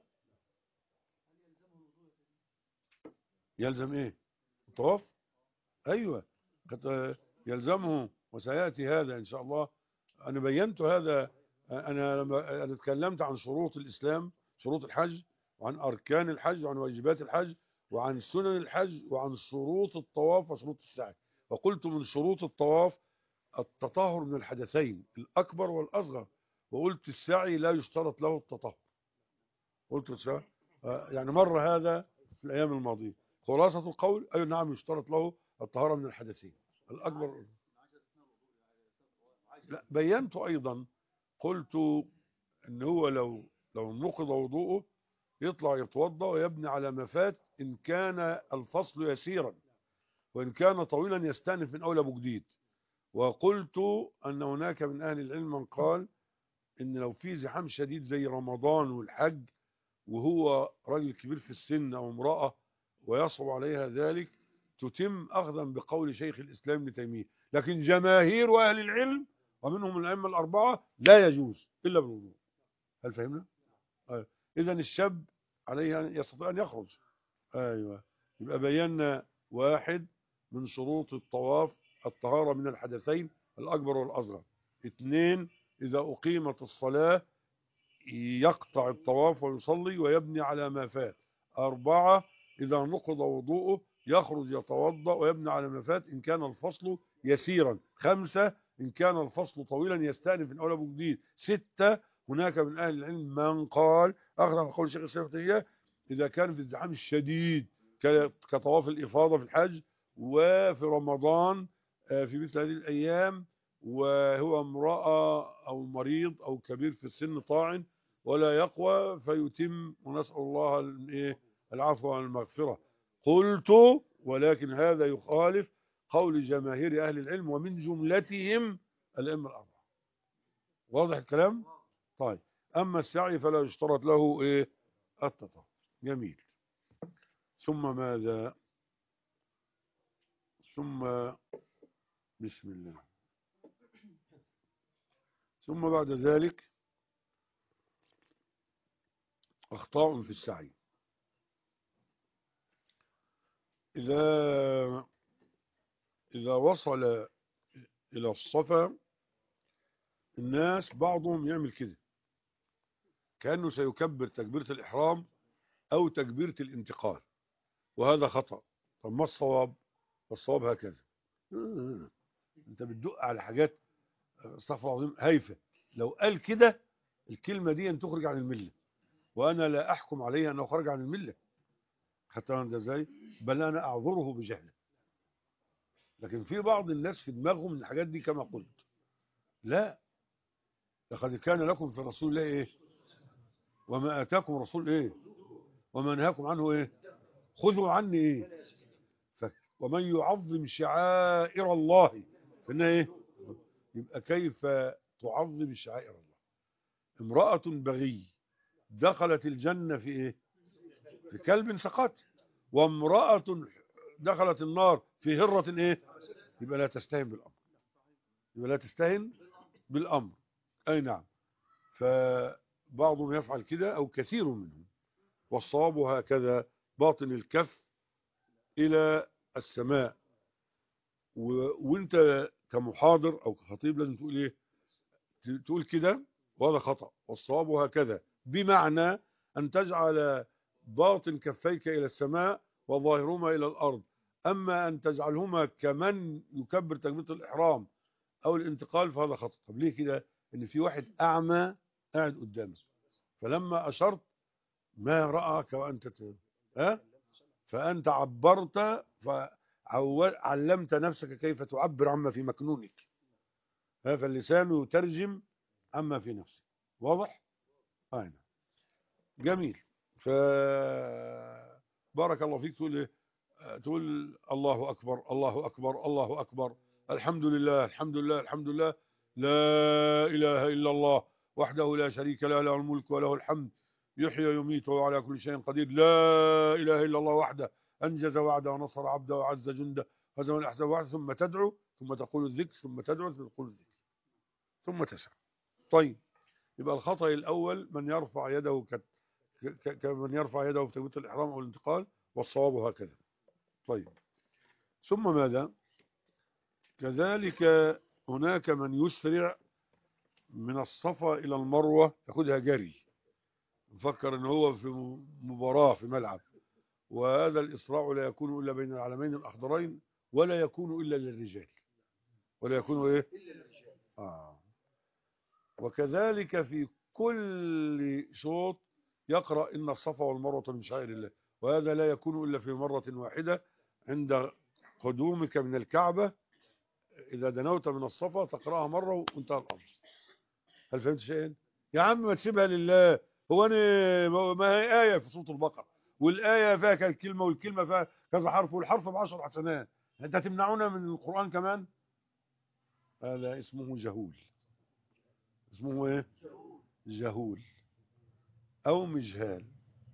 يلزم إيه الطواف؟ أيوة قد يلزمه، وسيأتي هذا إن شاء الله. أنا بينت هذا. أنا لما أنا اتكلمت عن شروط الإسلام، شروط الحج، وعن أركان الحج، وعن واجبات الحج، وعن سنن الحج، وعن شروط الطواف وشروط السعي. وقلت من شروط الطواف التطهر من الحدثين الأكبر والأصغر، وقلت السعي لا يشترط له التطهر. قلت السعي يعني مر هذا في الأيام الماضية. خلاصة القول أي نعم يشترط له الطهارة من الحدثين الأكبر. لا بينت أيضا، قلت إن هو لو لو نقض وضوءه يطلع يتوضأ ويبني على ما فات إن كان الفصل يسيرا، وإن كان طويلا يستأنف من أول أبو جديد. وقلت أن هناك من أهل العلم من قال إن لو في زحام شديد زي رمضان والحج، وهو راجل كبير في السن أو امرأة ويصعب عليها ذلك، تتم أخذا بقول شيخ الإسلام ابن تيمية. لكن جماهير أهل العلم ومنهم الأئمة الأربعة لا يجوز إلا بالوضوء. هل فهمنا؟ أيوة. إذا الشاب عليه أن يستطيع أن يخرج. أيوة. يبقى بينا واحد من شروط الطواف الطهارة من الحدثين الأكبر والأصغر. اثنين إذا أقيمت الصلاة يقطع الطواف ويصلي ويبني على ما فات. أربعة إذا نقض وضوءه يخرج يتوضأ ويبني على ما فات إن كان الفصل يسيرا. خمسة إن كان الفصل طويلا يستأنف من أول أبو جديد. ستة هناك من أهل العلم من قال أخذ من قول الشيخ الإسلام ابن تيمية إذا كان في الزحام الشديد كطواف الإفاضة في الحج وفي رمضان في مثل هذه الأيام، وهو امرأة أو مريض أو كبير في السن طاعن ولا يقوى فيتم، ونسأل الله العفو والمغفرة. قلت ولكن هذا يخالف قول جماهير أهل العلم ومن جملتهم الأئمة الأربعة. واضح الكلام؟ طيب أما السعي فلا يشترط له إيه التطهر. جميل. ثم ماذا؟ ثم بسم الله. ثم بعد ذلك أخطاء في السعي. إذا إذا وصل إلى الصفا الناس بعضهم يعمل كده كأنه سيكبر تكبيرة الإحرام أو تكبيرة الانتقال، وهذا خطأ. طب ما الصواب؟ الصواب هكذا. أنت بتدق على حاجات استغفر الله العظيم هايفة. لو قال كده الكلمة دي أن تخرج عن الملة، وأنا لا أحكم عليه أنه خرج عن الملة. حتى أنت إزاي؟ بل أنا أعذره بجهله. لكن في بعض الناس في دماغهم من الحاجات دي كما قلت. لا، لقد كان لكم في رسول الله إيه؟ وما آتاكم رسول إيه؟ وما نهاكم عنه إيه؟ خذوا عني إيه؟ ف... ومن يعظم شعائر الله فإنها إيه؟ يبقى كيف تعظم شعائر الله؟ امرأة بغي دخلت الجنة في إيه؟ في كلب سقط. وامرأة دخلت النار في هرة إيه؟ يبقى لا تستهن بالأمر. يبقى لا تستهن بالأمر. أي نعم. فبعضهم يفعل كده أو كثير منهم، والصواب هكذا باطن الكف إلى السماء. و... وانت كمحاضر أو كخطيب لازم تقول إيه؟ تقول كده، وهذا خطأ. والصواب هكذا بمعنى أن تجعل باطن كفيك إلى السماء وظاهرهما إلى الأرض. أما أن تجعلهما كمن يكبر تكبيرة الإحرام أو الانتقال فهذا خطأ. طب ليه كده؟ إن في واحد أعمى قاعد قدامه، فلما أشرت ما رأك وأنت ت... ها؟ فأنت عبرت فعلمت نفسك كيف تعبر عما في مكنونك. فاللسان يترجم عما في نفسك. واضح؟ أين جميل. ف بارك الله فيك. تقول إيه؟ تقول الله أكبر الله أكبر الله أكبر، الحمد لله الحمد لله الحمد لله، لا إله إلا الله وحده لا شريك له، له الملك وله الحمد يحيي ويميت وهو على كل شيء قدير، لا إله إلا الله وحده أنجز وعده ونصر عبده وعز جنده هزم الأحزاب وحده. ثم تدعو ثم تقول الذكر ثم تدعو ثم تقول الذكر ثم تسعى. طيب، يبقى الخطأ الأول من يرفع يده ك... ك... كمن يرفع يده في تكبيرة الإحرام أو الانتقال، والصواب هكذا. طيب، ثم ماذا؟ كذلك هناك من يسرع من الصفا إلى المروة، ياخدها جري، مفكر ان هو في مباراة في ملعب، وهذا الإسراع لا يكون إلا بين العلمين الأخضرين، ولا يكون إلا للرجال، ولا يكون إيه؟ آه. وكذلك في كل شوط يقرأ إن الصفا والمروة من شعائر الله، وهذا لا يكون إلا في مرة واحدة عند قدومك من الكعبة. إذا دنوت من الصفا تقرأها مرة وانتهى الأمر. هل فهمت شيئا؟ يا عم ما تسيبها لله. هو أنا ما هي آية في سورة البقرة، والآية فيها كذا كلمة، والكلمة فيها كذا حرف، والحرف بعشر حسنات، أنت تمنعونا من القرآن كمان؟ هذا اسمه جهول. اسمه إيه؟ جهول أو مجهال.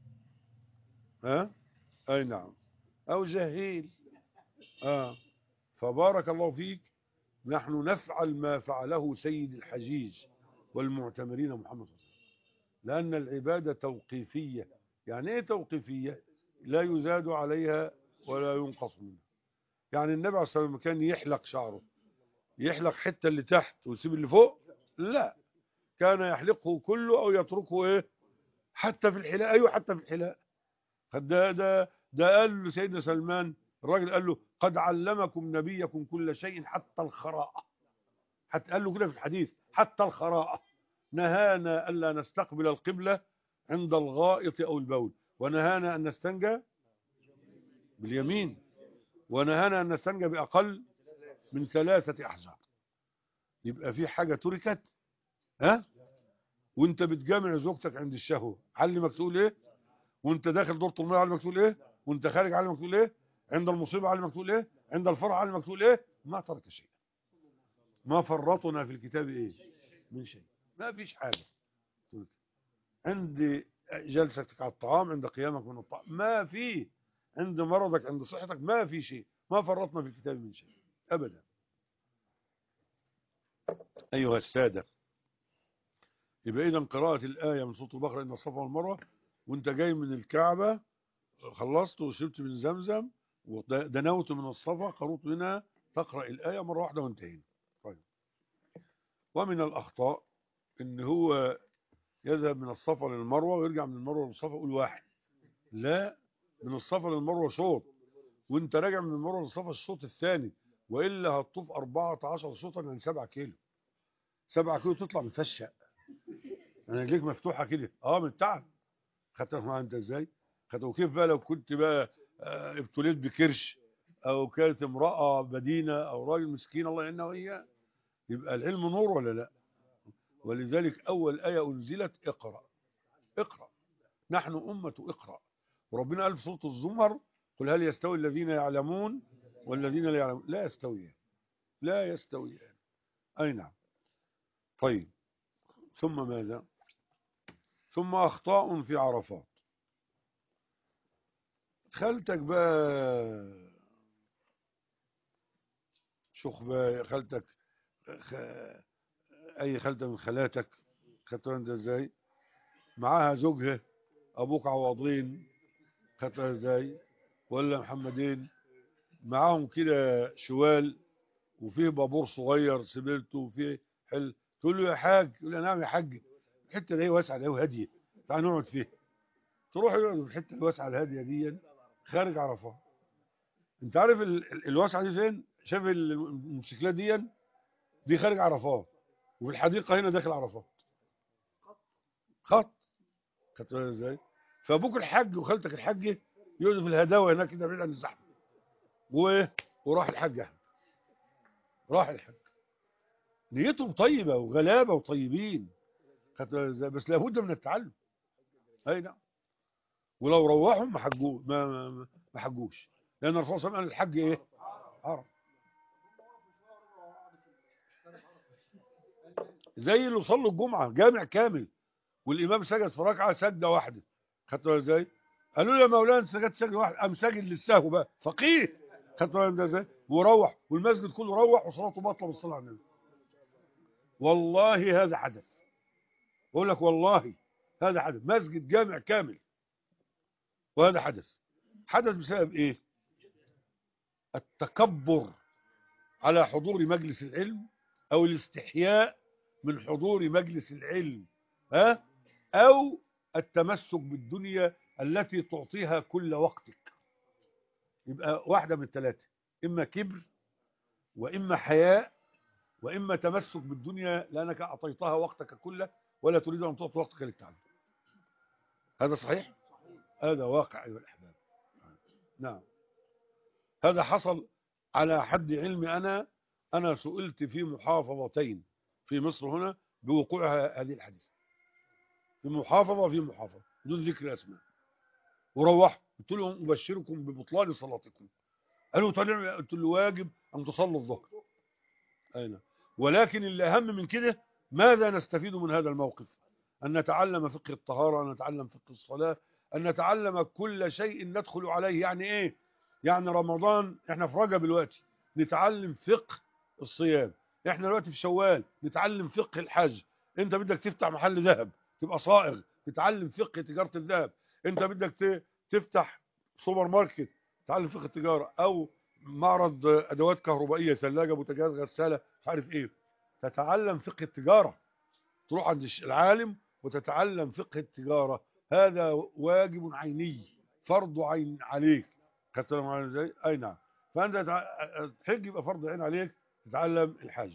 ها؟ أي نعم، أو جهيل. آه. فبارك الله فيك، نحن نفعل ما فعله سيد الحجيج والمعتمرين محمد صلى الله عليه وسلم، لأن العبادة توقيفية. يعني إيه توقيفية؟ لا يزاد عليها ولا ينقص منها. يعني النبي عليه الصلاة والسلام كان يحلق شعره، يحلق حتة اللي تحت ويسيب اللي فوق؟ لا، كان يحلقه كله أو يتركه إيه؟ حتى في الحلاق. أيوه، حتى في الحلاق. ده ده ده قال له سيدنا سلمان، الراجل قال له قد علمكم نبيكم كل شيء حتى الخراءة. حتى قال له كده في الحديث حتى الخراءة. نهانا ألا نستقبل القبلة عند الغائط أو البول، ونهانا أن نستنجى باليمين، ونهانا أن نستنجى بأقل من ثلاثة أحجار. يبقى في حاجة تركت. ها؟ وانت بتجامع زوجتك عند الشهوة علمك تقول ايه؟ وانت داخل دورة المياه علمك تقول ايه؟ وانت خارج علمك تقول ايه؟ عند المصيبة علمك تقول ايه؟ عند الفرح علمك تقول ايه؟ ما ترك شيء. ما فرطنا في الكتاب ايه؟ من شيء. ما فيش حاجة. عند جلستك على الطعام، عند قيامك من الطعام، ما في. عند مرضك، عند صحتك، ما في شيء. ما فرطنا في الكتاب من شيء أبدا. أيها السادة، يبقى إذن قراءة الآية من سورة البقرة إن الصفا والمروة وانت جاي من الكعبة، خلصت وشربت من زمزم ودنوت من الصفا، قرأت منها، تقرأ الآية مرة واحدة وانتهينا. طيب، ومن الأخطاء إن هو يذهب من الصفا للمروة ويرجع من المروة للصفا يقول واحد. لا، من الصفا للمروة شوط، وانت راجع من المروة للصفا الشوط الثاني، وإلا هتطوف أربعة عشر شوطا، يعني سبعة كيلو. سبعة كيلو تطلع مفشق، يعني رجليك مفتوحة كده، اه من التعب. خدت معايا انت ازاي؟ خدت. وكيف بقى لو كنت بقى آه، ابتليت بكرش، او كانت امرأة بدينة، او راجل مسكين الله يعيننا وإياه، يبقى العلم نور ولا لا؟ ولذلك أول آية أنزلت اقرأ. اقرأ، نحن أمة اقرأ. وربنا قال في سورة الزمر قل هل يستوي الذين يعلمون والذين لا يعلمون؟ لا يستويان، لا يستويان. أي نعم. طيب، ثم ماذا؟ ثم أخطاء في عرفات. خالتك بقى، شوف بقى خالتك، خ... أي خالتة من خالاتك، خدت انت ازاي؟ معاها زوجها أبوك عوضين، خدت ازاي؟ ولا محمدين، معاهم كده شوال، وفيه بابور صغير سبلته، وفيه حل. تقول له يا حاج، يقول له نعم يا حاج، الحته دي واسعه دي وهاديه، تعال نقعد فيها. تروح يقعد في الحته الواسعه الهاديه دي خارج عرفات. انت عارف ال... ال- الواسعه دي فين؟ شايف الموتوسيكلات دي دي خارج عرفات، وفي الحديقه هنا داخل عرفات. خط. خدت بالك ازاي؟ فابوك الحاج وخالتك الحاجه يقعدوا في الهداوه هناك كده بعيد عن الزحمه. و... وراح الحاج احمد، راح الحاج، نيتهم طيبه وغلابه وطيبين، خدت بالك ازاي؟ بس لابد من التعلم. اي نعم. ولو روحوا ما حجوش، ما ما ما حجوش، لان الرسول صلى الله عليه وسلم قال الحج ايه؟ عرف. زي اللي صلوا الجمعه جامع كامل، والامام سجد في ركعه سجده واحده، خدت بالك ازاي؟ قالوا له يا مولانا سجدت سجده واحده، قام ساجد للسهو بقى، فقيه، خدت بالك ازاي؟ وروح، والمسجد كله روح وصلاته باطله بالصلاه على النبي. والله هذا حدث. بقول لك والله هذا حدث، مسجد جامع كامل، وهذا حدث. حدث بسبب ايه؟ التكبر على حضور مجلس العلم، او الاستحياء من حضور مجلس العلم، ها، او التمسك بالدنيا التي تعطيها كل وقتك. يبقى واحدة من الثلاثة، اما كبر، واما حياء، واما تمسك بالدنيا لانك اعطيتها وقتك كله ولا تريد ان تعطي وقتك للتعلم. هذا صحيح؟ هذا واقع ايها الاحباب. نعم، هذا حصل على حد علمي. انا انا سئلت في محافظتين في مصر هنا بوقوع هذه الحادثه، في محافظه وفي محافظه بدون ذكر اسماء. وروحت قلت لهم ابشركم ببطلان صلاتكم. قالوا طلع، قلت له واجب ان تصلوا الظهر. اين؟ ولكن اللي اهم من كده، ماذا نستفيد من هذا الموقف؟ ان نتعلم فقه الطهاره، ان نتعلم فقه الصلاه، ان نتعلم كل شيء ندخل عليه. يعني ايه؟ يعني رمضان، احنا في رجب دلوقتي، نتعلم فقه الصيام. احنا دلوقتي في شوال، نتعلم فقه الحج. انت بدك تفتح محل ذهب تبقى صائغ، تتعلم فقه تجاره الذهب. انت بدك تفتح سوبر ماركت، تتعلم فقه التجاره، او معرض ادوات كهربائيه، ثلاجه، بوتاجاز، غساله، مش عارف ايه، تتعلم فقه التجاره، تروح عند العالم وتتعلم فقه التجاره. هذا واجب عيني، فرض عين عليك. خدت بالك معايا ازاي؟ اي نعم. فانت تحج يبقى فرض عين عليك تتعلم الحج.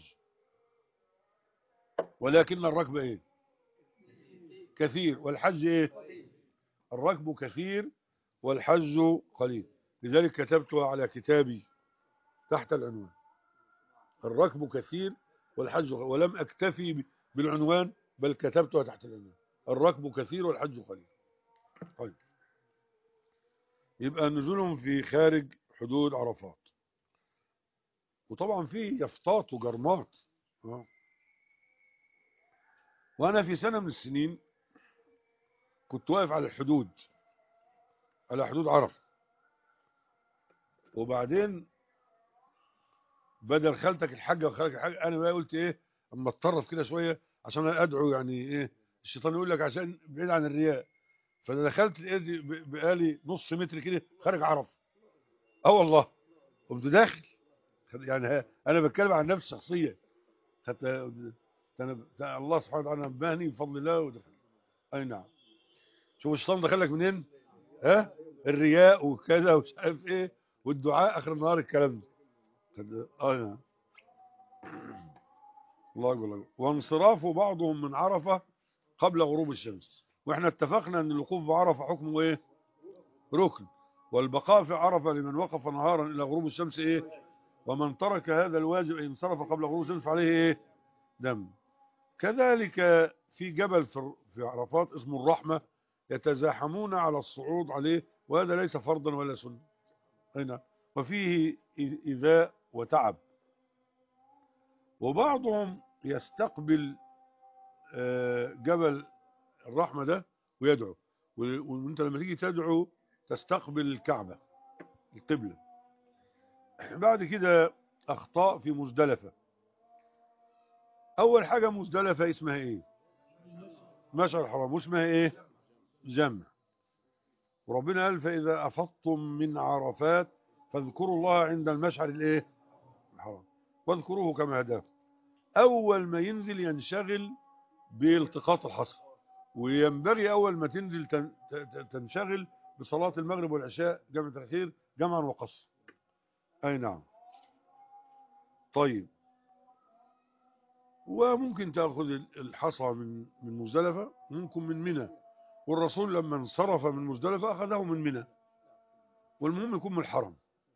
ولكن الركب ايه؟ كثير، والحج ايه؟ الركب كثير والحج قليل. لذلك كتبتها على كتابي تحت العنوان: الركب كثير والحج قليل. ولم اكتفي بالعنوان، بل كتبتها تحت العنوان: الركب كثير والحج قليل. طيب، يبقى نزولهم في خارج حدود عرفات. وطبعا في يفطات وجرمات. وانا في سنة من السنين كنت واقف على الحدود، على حدود عرفة، وبعدين بدل خالتك الحاجة وخالك الحاجة، انا بقى قلت ايه اما اتطرف كده شوية عشان ادعو، يعني ايه، الشيطان يقول لك عشان بعيد عن الرياء. فدخلت لقيت بقالي نص متر كده خارج عرفة. اه والله، قمت داخل. يعني انا بتكلم عن نفسي شخصيا. حتى الله سبحانه وتعالى نبهني بفضل الله ودخل. اي نعم. شوف الشيطان دخلك منين؟ ها؟ الرياء وكذا ومش عارف ايه، والدعاء اخر النهار الكلام ده. اه نعم. الله اكبر. وانصراف بعضهم من عرفه قبل غروب الشمس. واحنا اتفقنا ان الوقوف بعرفه حكمه ايه؟ ركن. والبقاء في عرفه لمن وقف نهارا الى غروب الشمس ايه؟ ومن ترك هذا الواجب ان انصرف قبل غروب الشمس فعليه ايه؟ دم. كذلك في جبل في عرفات اسمه الرحمه، يتزاحمون على الصعود عليه، وهذا ليس فرضا ولا سنه. هنا وفيه إيذاء وتعب. وبعضهم يستقبل جبل الرحمة ده ويدعو. وانت لما تيجي تدعو تستقبل الكعبة القبلة. بعد كده أخطاء في مزدلفة. أول حاجة مزدلفة اسمها إيه؟ مشعر الحرام. واسمها إيه؟ جمع. وربنا قال فإذا أفضتم من عرفات فاذكروا الله عند المشعر الإيه؟ الحرام واذكروه كما هداكم. أول ما ينزل ينشغل بالتقاط الحصى، وينبغي أول ما تنزل تنشغل بصلاة المغرب والعشاء جمع تأخير جمعا وقصر. أي نعم. طيب، وممكن تأخذ الحصى من من مزدلفة، ممكن من منى. والرسول لما انصرف من مزدلفة أخذه من منى. والمهم يكون من الحرم.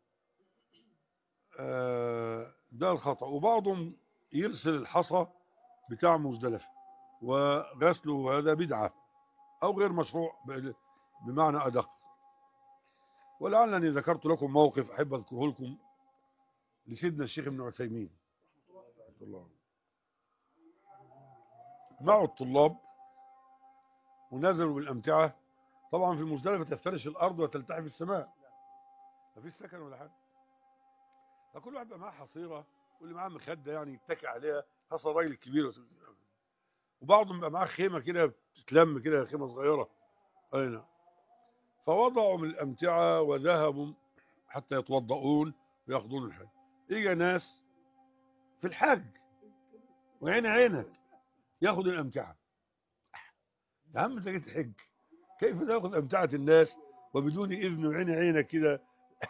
ده الخطأ. وبعضهم يغسل الحصى بتاع مزدلفة، وغسله هذا بدعة أو غير مشروع بمعنى أدق. ولعلني ذكرت لكم موقف أحب أذكره لكم لسيدنا الشيخ ابن عثيمين رحمه الله. معه الطلاب ونزلوا بالأمتعة. طبعا في مزدلفة تفترش الأرض وتلتحف السماء، ما فيش سكن ولا حاجة. فكل واحد بقى معاه حصيرة واللي معاه مخدة يعني يتكي عليها، خاصة الراجل الكبير. وبعضهم بيبقى معاه خيمه كده بتتلم كده، خيمه صغيره. اي نعم. فوضعوا من الامتعه وذهبوا حتى يتوضؤون وياخذون الحج. اجى ناس في الحج وعين عينك ياخذ الامتعه. يا عم انت جيت الحج، كيف تاخذ امتعه الناس وبدون اذن وعين عينك كده؟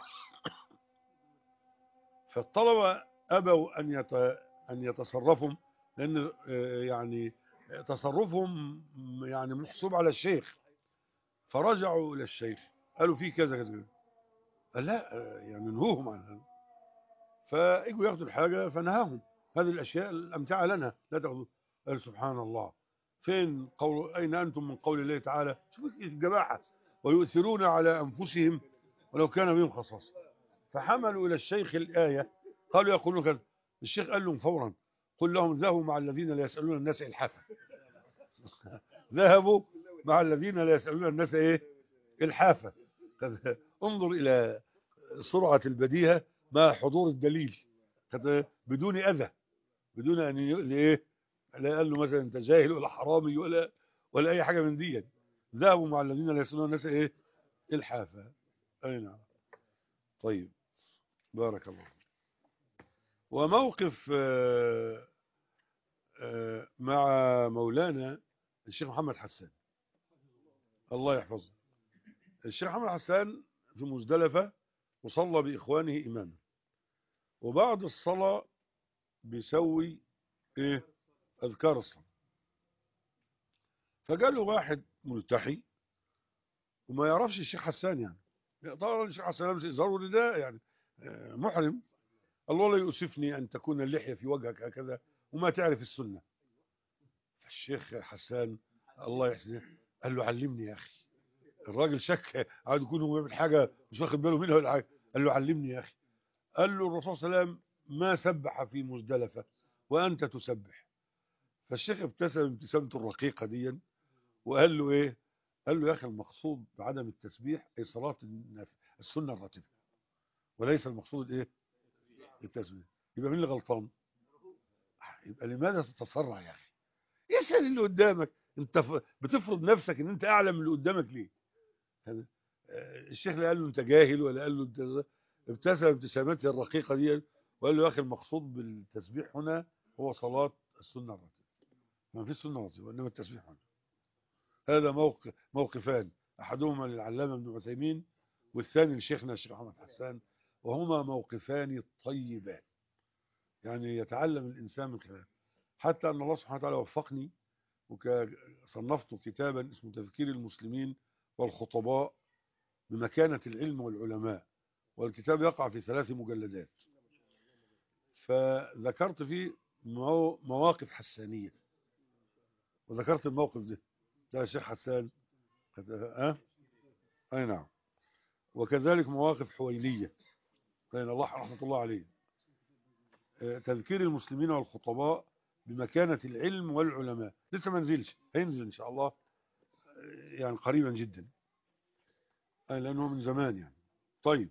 فالطلبه ابوا ان يت... ان يتصرفوا، لان آه، يعني تصرفهم يعني محسوب على الشيخ. فرجعوا الى الشيخ قالوا في كذا كذا. قال لا، آه، يعني نهوهم عن هذا. فاجوا ياخذوا الحاجه فنهاهم، هذه الاشياء الامتعه لنا لا تاخذوا. قال سبحان الله، فين قول اين انتم من قول الله تعالى؟ شوف الجماعه، ويؤثرون على انفسهم ولو كان بهم خصاصه. فحملوا الى الشيخ الايه، قالوا يقولون كذا. الشيخ قال لهم فورا قل لهم ذهبوا مع الذين لا يسالون الناس الحافا. ذهبوا مع الذين لا يسالون الناس ايه؟ الحافه. انظر الى سرعه البديهه مع حضور الدليل، بدون اذى، بدون ان يؤذي ايه، لا قال له مثلا انت جاهل ولا حرامي ولا ولا اي حاجه من دي. ذهبوا مع الذين لا يسالون الناس ايه؟ الحافه. اي نعم. طيب، بارك الله. وموقف آه، آه، مع مولانا الشيخ محمد حسان، الله يحفظه. الشيخ محمد حسان في مزدلفة وصلى بإخوانه إماما، وبعد الصلاة بيسوي إيه؟ أذكار الصلاة. فقال له واحد ملتحي وما يعرفش الشيخ حسان، يعني طبعا الشيخ حسان لابس إزار ورداء، يعني آه، محرم. الله لا يؤسفني أن تكون اللحية في وجهك هكذا وما تعرف السنة. فالشيخ حسان الله يحسنه قال له علمني يا أخي. الراجل شك، عاد يكون هو بيعمل حاجة مش واخد باله منها ولا حاجة. قال له علمني يا أخي. قال له الرسول صلى الله عليه وسلم ما سبح في مزدلفة وأنت تسبح. فالشيخ ابتسم ابتسامته الرقيقة دي وقال له إيه؟ قال له يا أخي المقصود بعدم التسبيح أي صلاة السنة الراتبة، وليس المقصود إيه؟ التسبيح. يبقى مين اللي غلطان؟ يبقى لماذا تتسرع يا أخي؟ اسأل اللي قدامك. أنت بتفرض نفسك إن أنت أعلم من اللي قدامك ليه؟ هذا الشيخ لا قال له أنت جاهل ولا قال له أنت. ابتسم ابتسامته الرقيقة دي وقال له يا أخي المقصود بالتسبيح هنا هو صلاة السنة الراتبة، ما فيش سنة راتبة وإنما التسبيح هنا. هذا موقف موقفان، أحدهما للعلامة ابن عثيمين والثاني لشيخنا الشيخ محمد حسان، وهما موقفان طيبان يعني يتعلم الإنسان من خلاله. حتى أن الله سبحانه وتعالى وفقني وصنفت كتابا اسمه تذكير المسلمين والخطباء بمكانة العلم والعلماء، والكتاب يقع في ثلاث مجلدات. فذكرت فيه مواقف حسانية، وذكرت الموقف ده ده الشيخ حسان أه؟ أي نعم. وكذلك مواقف حوينية لأن الله رحمة الله عليه. تذكير المسلمين والخطباء بمكانة العلم والعلماء لسه ما نزلش، هينزل إن شاء الله يعني قريبا جدا لأنه من زمان يعني. طيب،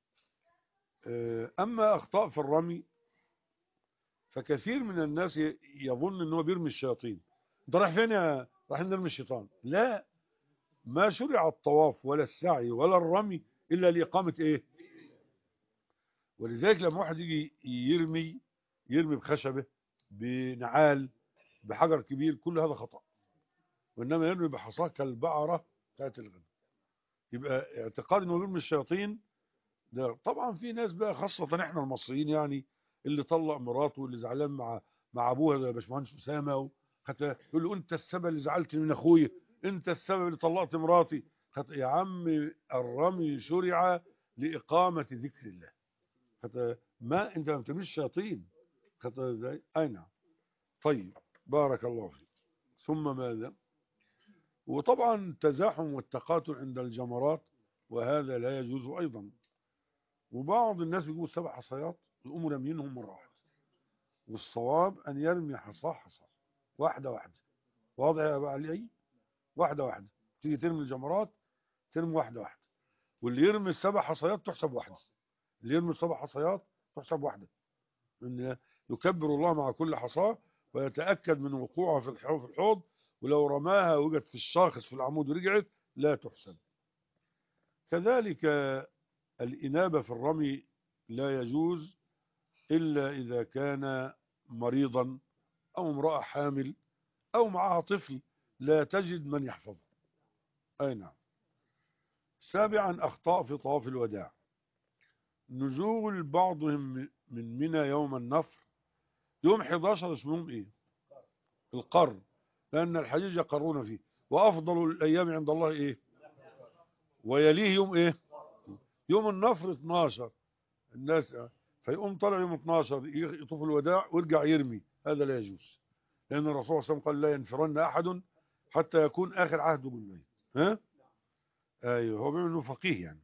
أما أخطاء في الرمي فكثير من الناس يظن أنه بيرمي الشياطين. انت رايح فين يا رايحين نرمي الشيطان؟ لا، ما شرع الطواف ولا السعي ولا الرمي إلا لإقامة إيه؟ ولذلك لما واحد يجي يرمي يرمي بخشبه بنعال بحجر كبير كل هذا خطأ، وإنما يرمي بحصاه كالبعرة بتاعت الغنم. يبقى اعتقاد انه بيرمي الشياطين ده. طبعا في ناس بقى خاصة احنا المصريين يعني اللي طلق مراته واللي زعلان مع مع ابوها زي باشمهندس اسامه، حتى يقول له انت السبب اللي زعلت من اخويا، انت السبب اللي طلقت مراتي. يا عم الرمي شرع لإقامة ذكر الله، حتى ما انت ما بترميش الشياطين ازاي؟ اي نعم. طيب، بارك الله فيك. ثم ماذا؟ وطبعا التزاحم والتقاتل عند الجمرات وهذا لا يجوز ايضا. وبعض الناس بيجيبوا سبع حصيات يقوموا راميينهم مره واحده، والصواب ان يرمي حصاه حصاه واحده واحده. واضح يا ابو علي؟ واحده واحده. تيجي ترمي الجمرات ترمي واحده واحده، واللي يرمي السبع حصيات تحسب واحده، اللي يرمي السبع حصيات تحسب واحده، ان يكبر الله مع كل حصاه ويتأكد من وقوعها في الحوض في الحوض ولو رماها وجد في الشاخص في العمود ورجعت لا تحسب. كذلك الإنابة في الرمي لا يجوز إلا إذا كان مريضا أو امرأة حامل أو معها طفل لا تجد من يحفظه. أي نعم. سابعا أخطاء في طواف الوداع. نزول بعضهم من منى يوم النفر يوم احد عشر اسمهم ايه؟ القر، لأن الحجيج يقرون فيه. وأفضل الأيام عند الله ايه؟ ويليه يوم ايه؟ يوم النفر اتناشر الناس، فيقوم طلع يوم اتناشر يطوف الوداع ويرجع يرمي، هذا لا يجوز، لأن الرسول صلى الله عليه وسلم قال لا ينفرن أحد حتى يكون آخر عهده بالميت. ها؟ أيوه، هو بيعمل انه فقيه يعني.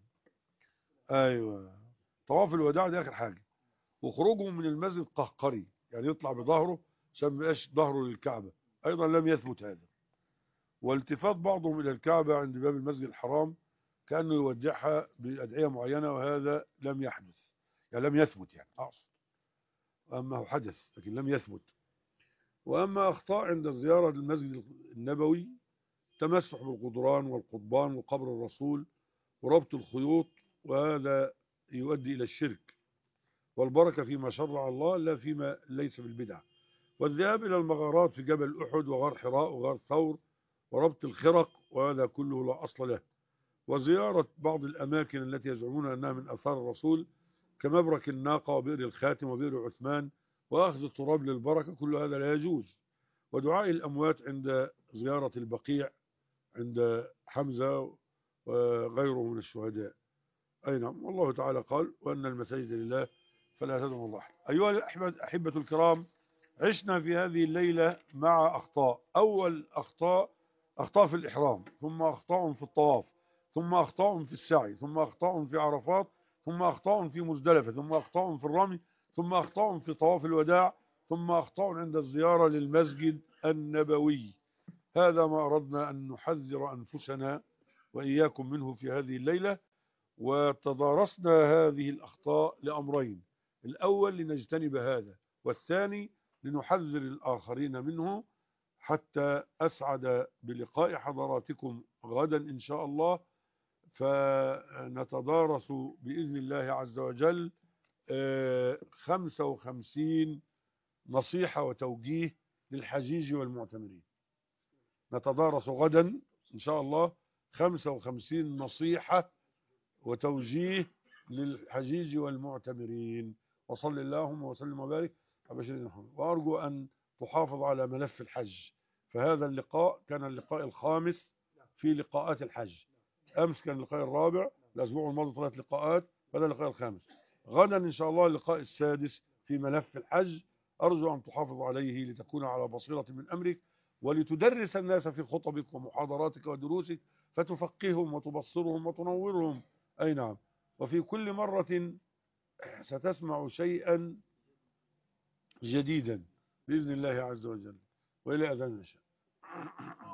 أيوه، طواف الوداع ده آخر حاجة. وخروجه من المسجد قهقري، يعني يطلع بظهره عشان ما يبقاش ظهره للكعبة، أيضا لم يثبت هذا. والتفات بعضهم إلى الكعبة عند باب المسجد الحرام كأنه يودعها بأدعية معينة، وهذا لم يحدث، يعني لم يثبت يعني أقصد، أما هو حدث لكن لم يثبت. وأما أخطاء عند الزيارة للمسجد النبوي: تمسح بالقدران والقضبان وقبر الرسول وربط الخيوط، وهذا يؤدي إلى الشرك، والبركة فيما شرع الله لا فيما ليس بالبدع. والذهاب إلى المغارات في جبل أحد وغار حراء وغار ثور وربط الخرق، وهذا كله لا أصل له. وزيارة بعض الأماكن التي يزعمون أنها من أثار الرسول كمبرك الناقة وبئر الخاتم وبئر عثمان وأخذ التراب للبركة، كل هذا لا يجوز. ودعاء الأموات عند زيارة البقيع عند حمزة وغيره من الشهداء. أي نعم. والله تعالى قال: وأن المساجد لله فلا تدعوا الله أحد. أيها الأحبة الكرام، عشنا في هذه الليلة مع أخطاء. أول أخطاء أخطاء في الإحرام، ثم أخطاء في الطواف، ثم أخطاء في السعي، ثم أخطاء في عرفات، ثم أخطاء في مزدلفة، ثم أخطاء في الرمي، ثم أخطاء في طواف الوداع، ثم أخطاء عند الزيارة للمسجد النبوي. هذا ما أردنا أن نحذر أنفسنا وإياكم منه في هذه الليلة. وتدارسنا هذه الأخطاء لأمرين: الأول لنجتنب هذا، والثاني لنحذر الآخرين منه، حتى أسعد بلقاء حضراتكم غدا إن شاء الله، فنتدارس بإذن الله عز وجل خمسة وخمسين نصيحة وتوجيه للحجيج والمعتمرين. نتدارس غدا إن شاء الله خمسة وخمسين نصيحة وتوجيه للحجيج والمعتمرين. وصل اللهم وسلم وبارك على بشير محمد. وأرجو أن تحافظ على ملف الحج، فهذا اللقاء كان اللقاء الخامس في لقاءات الحج. أمس كان اللقاء الرابع، الأسبوع الماضي ثلاث لقاءات، هذا اللقاء الخامس. غدا إن شاء الله اللقاء السادس في ملف الحج. أرجو أن تحافظ عليه لتكون على بصيرة من أمرك، ولتدرس الناس في خطبك ومحاضراتك ودروسك، فتفقههم وتبصرهم وتنورهم. أي نعم. وفي كل مرة ستسمع شيئا جديدا بإذن الله عز وجل. وإلى أذان العشاء.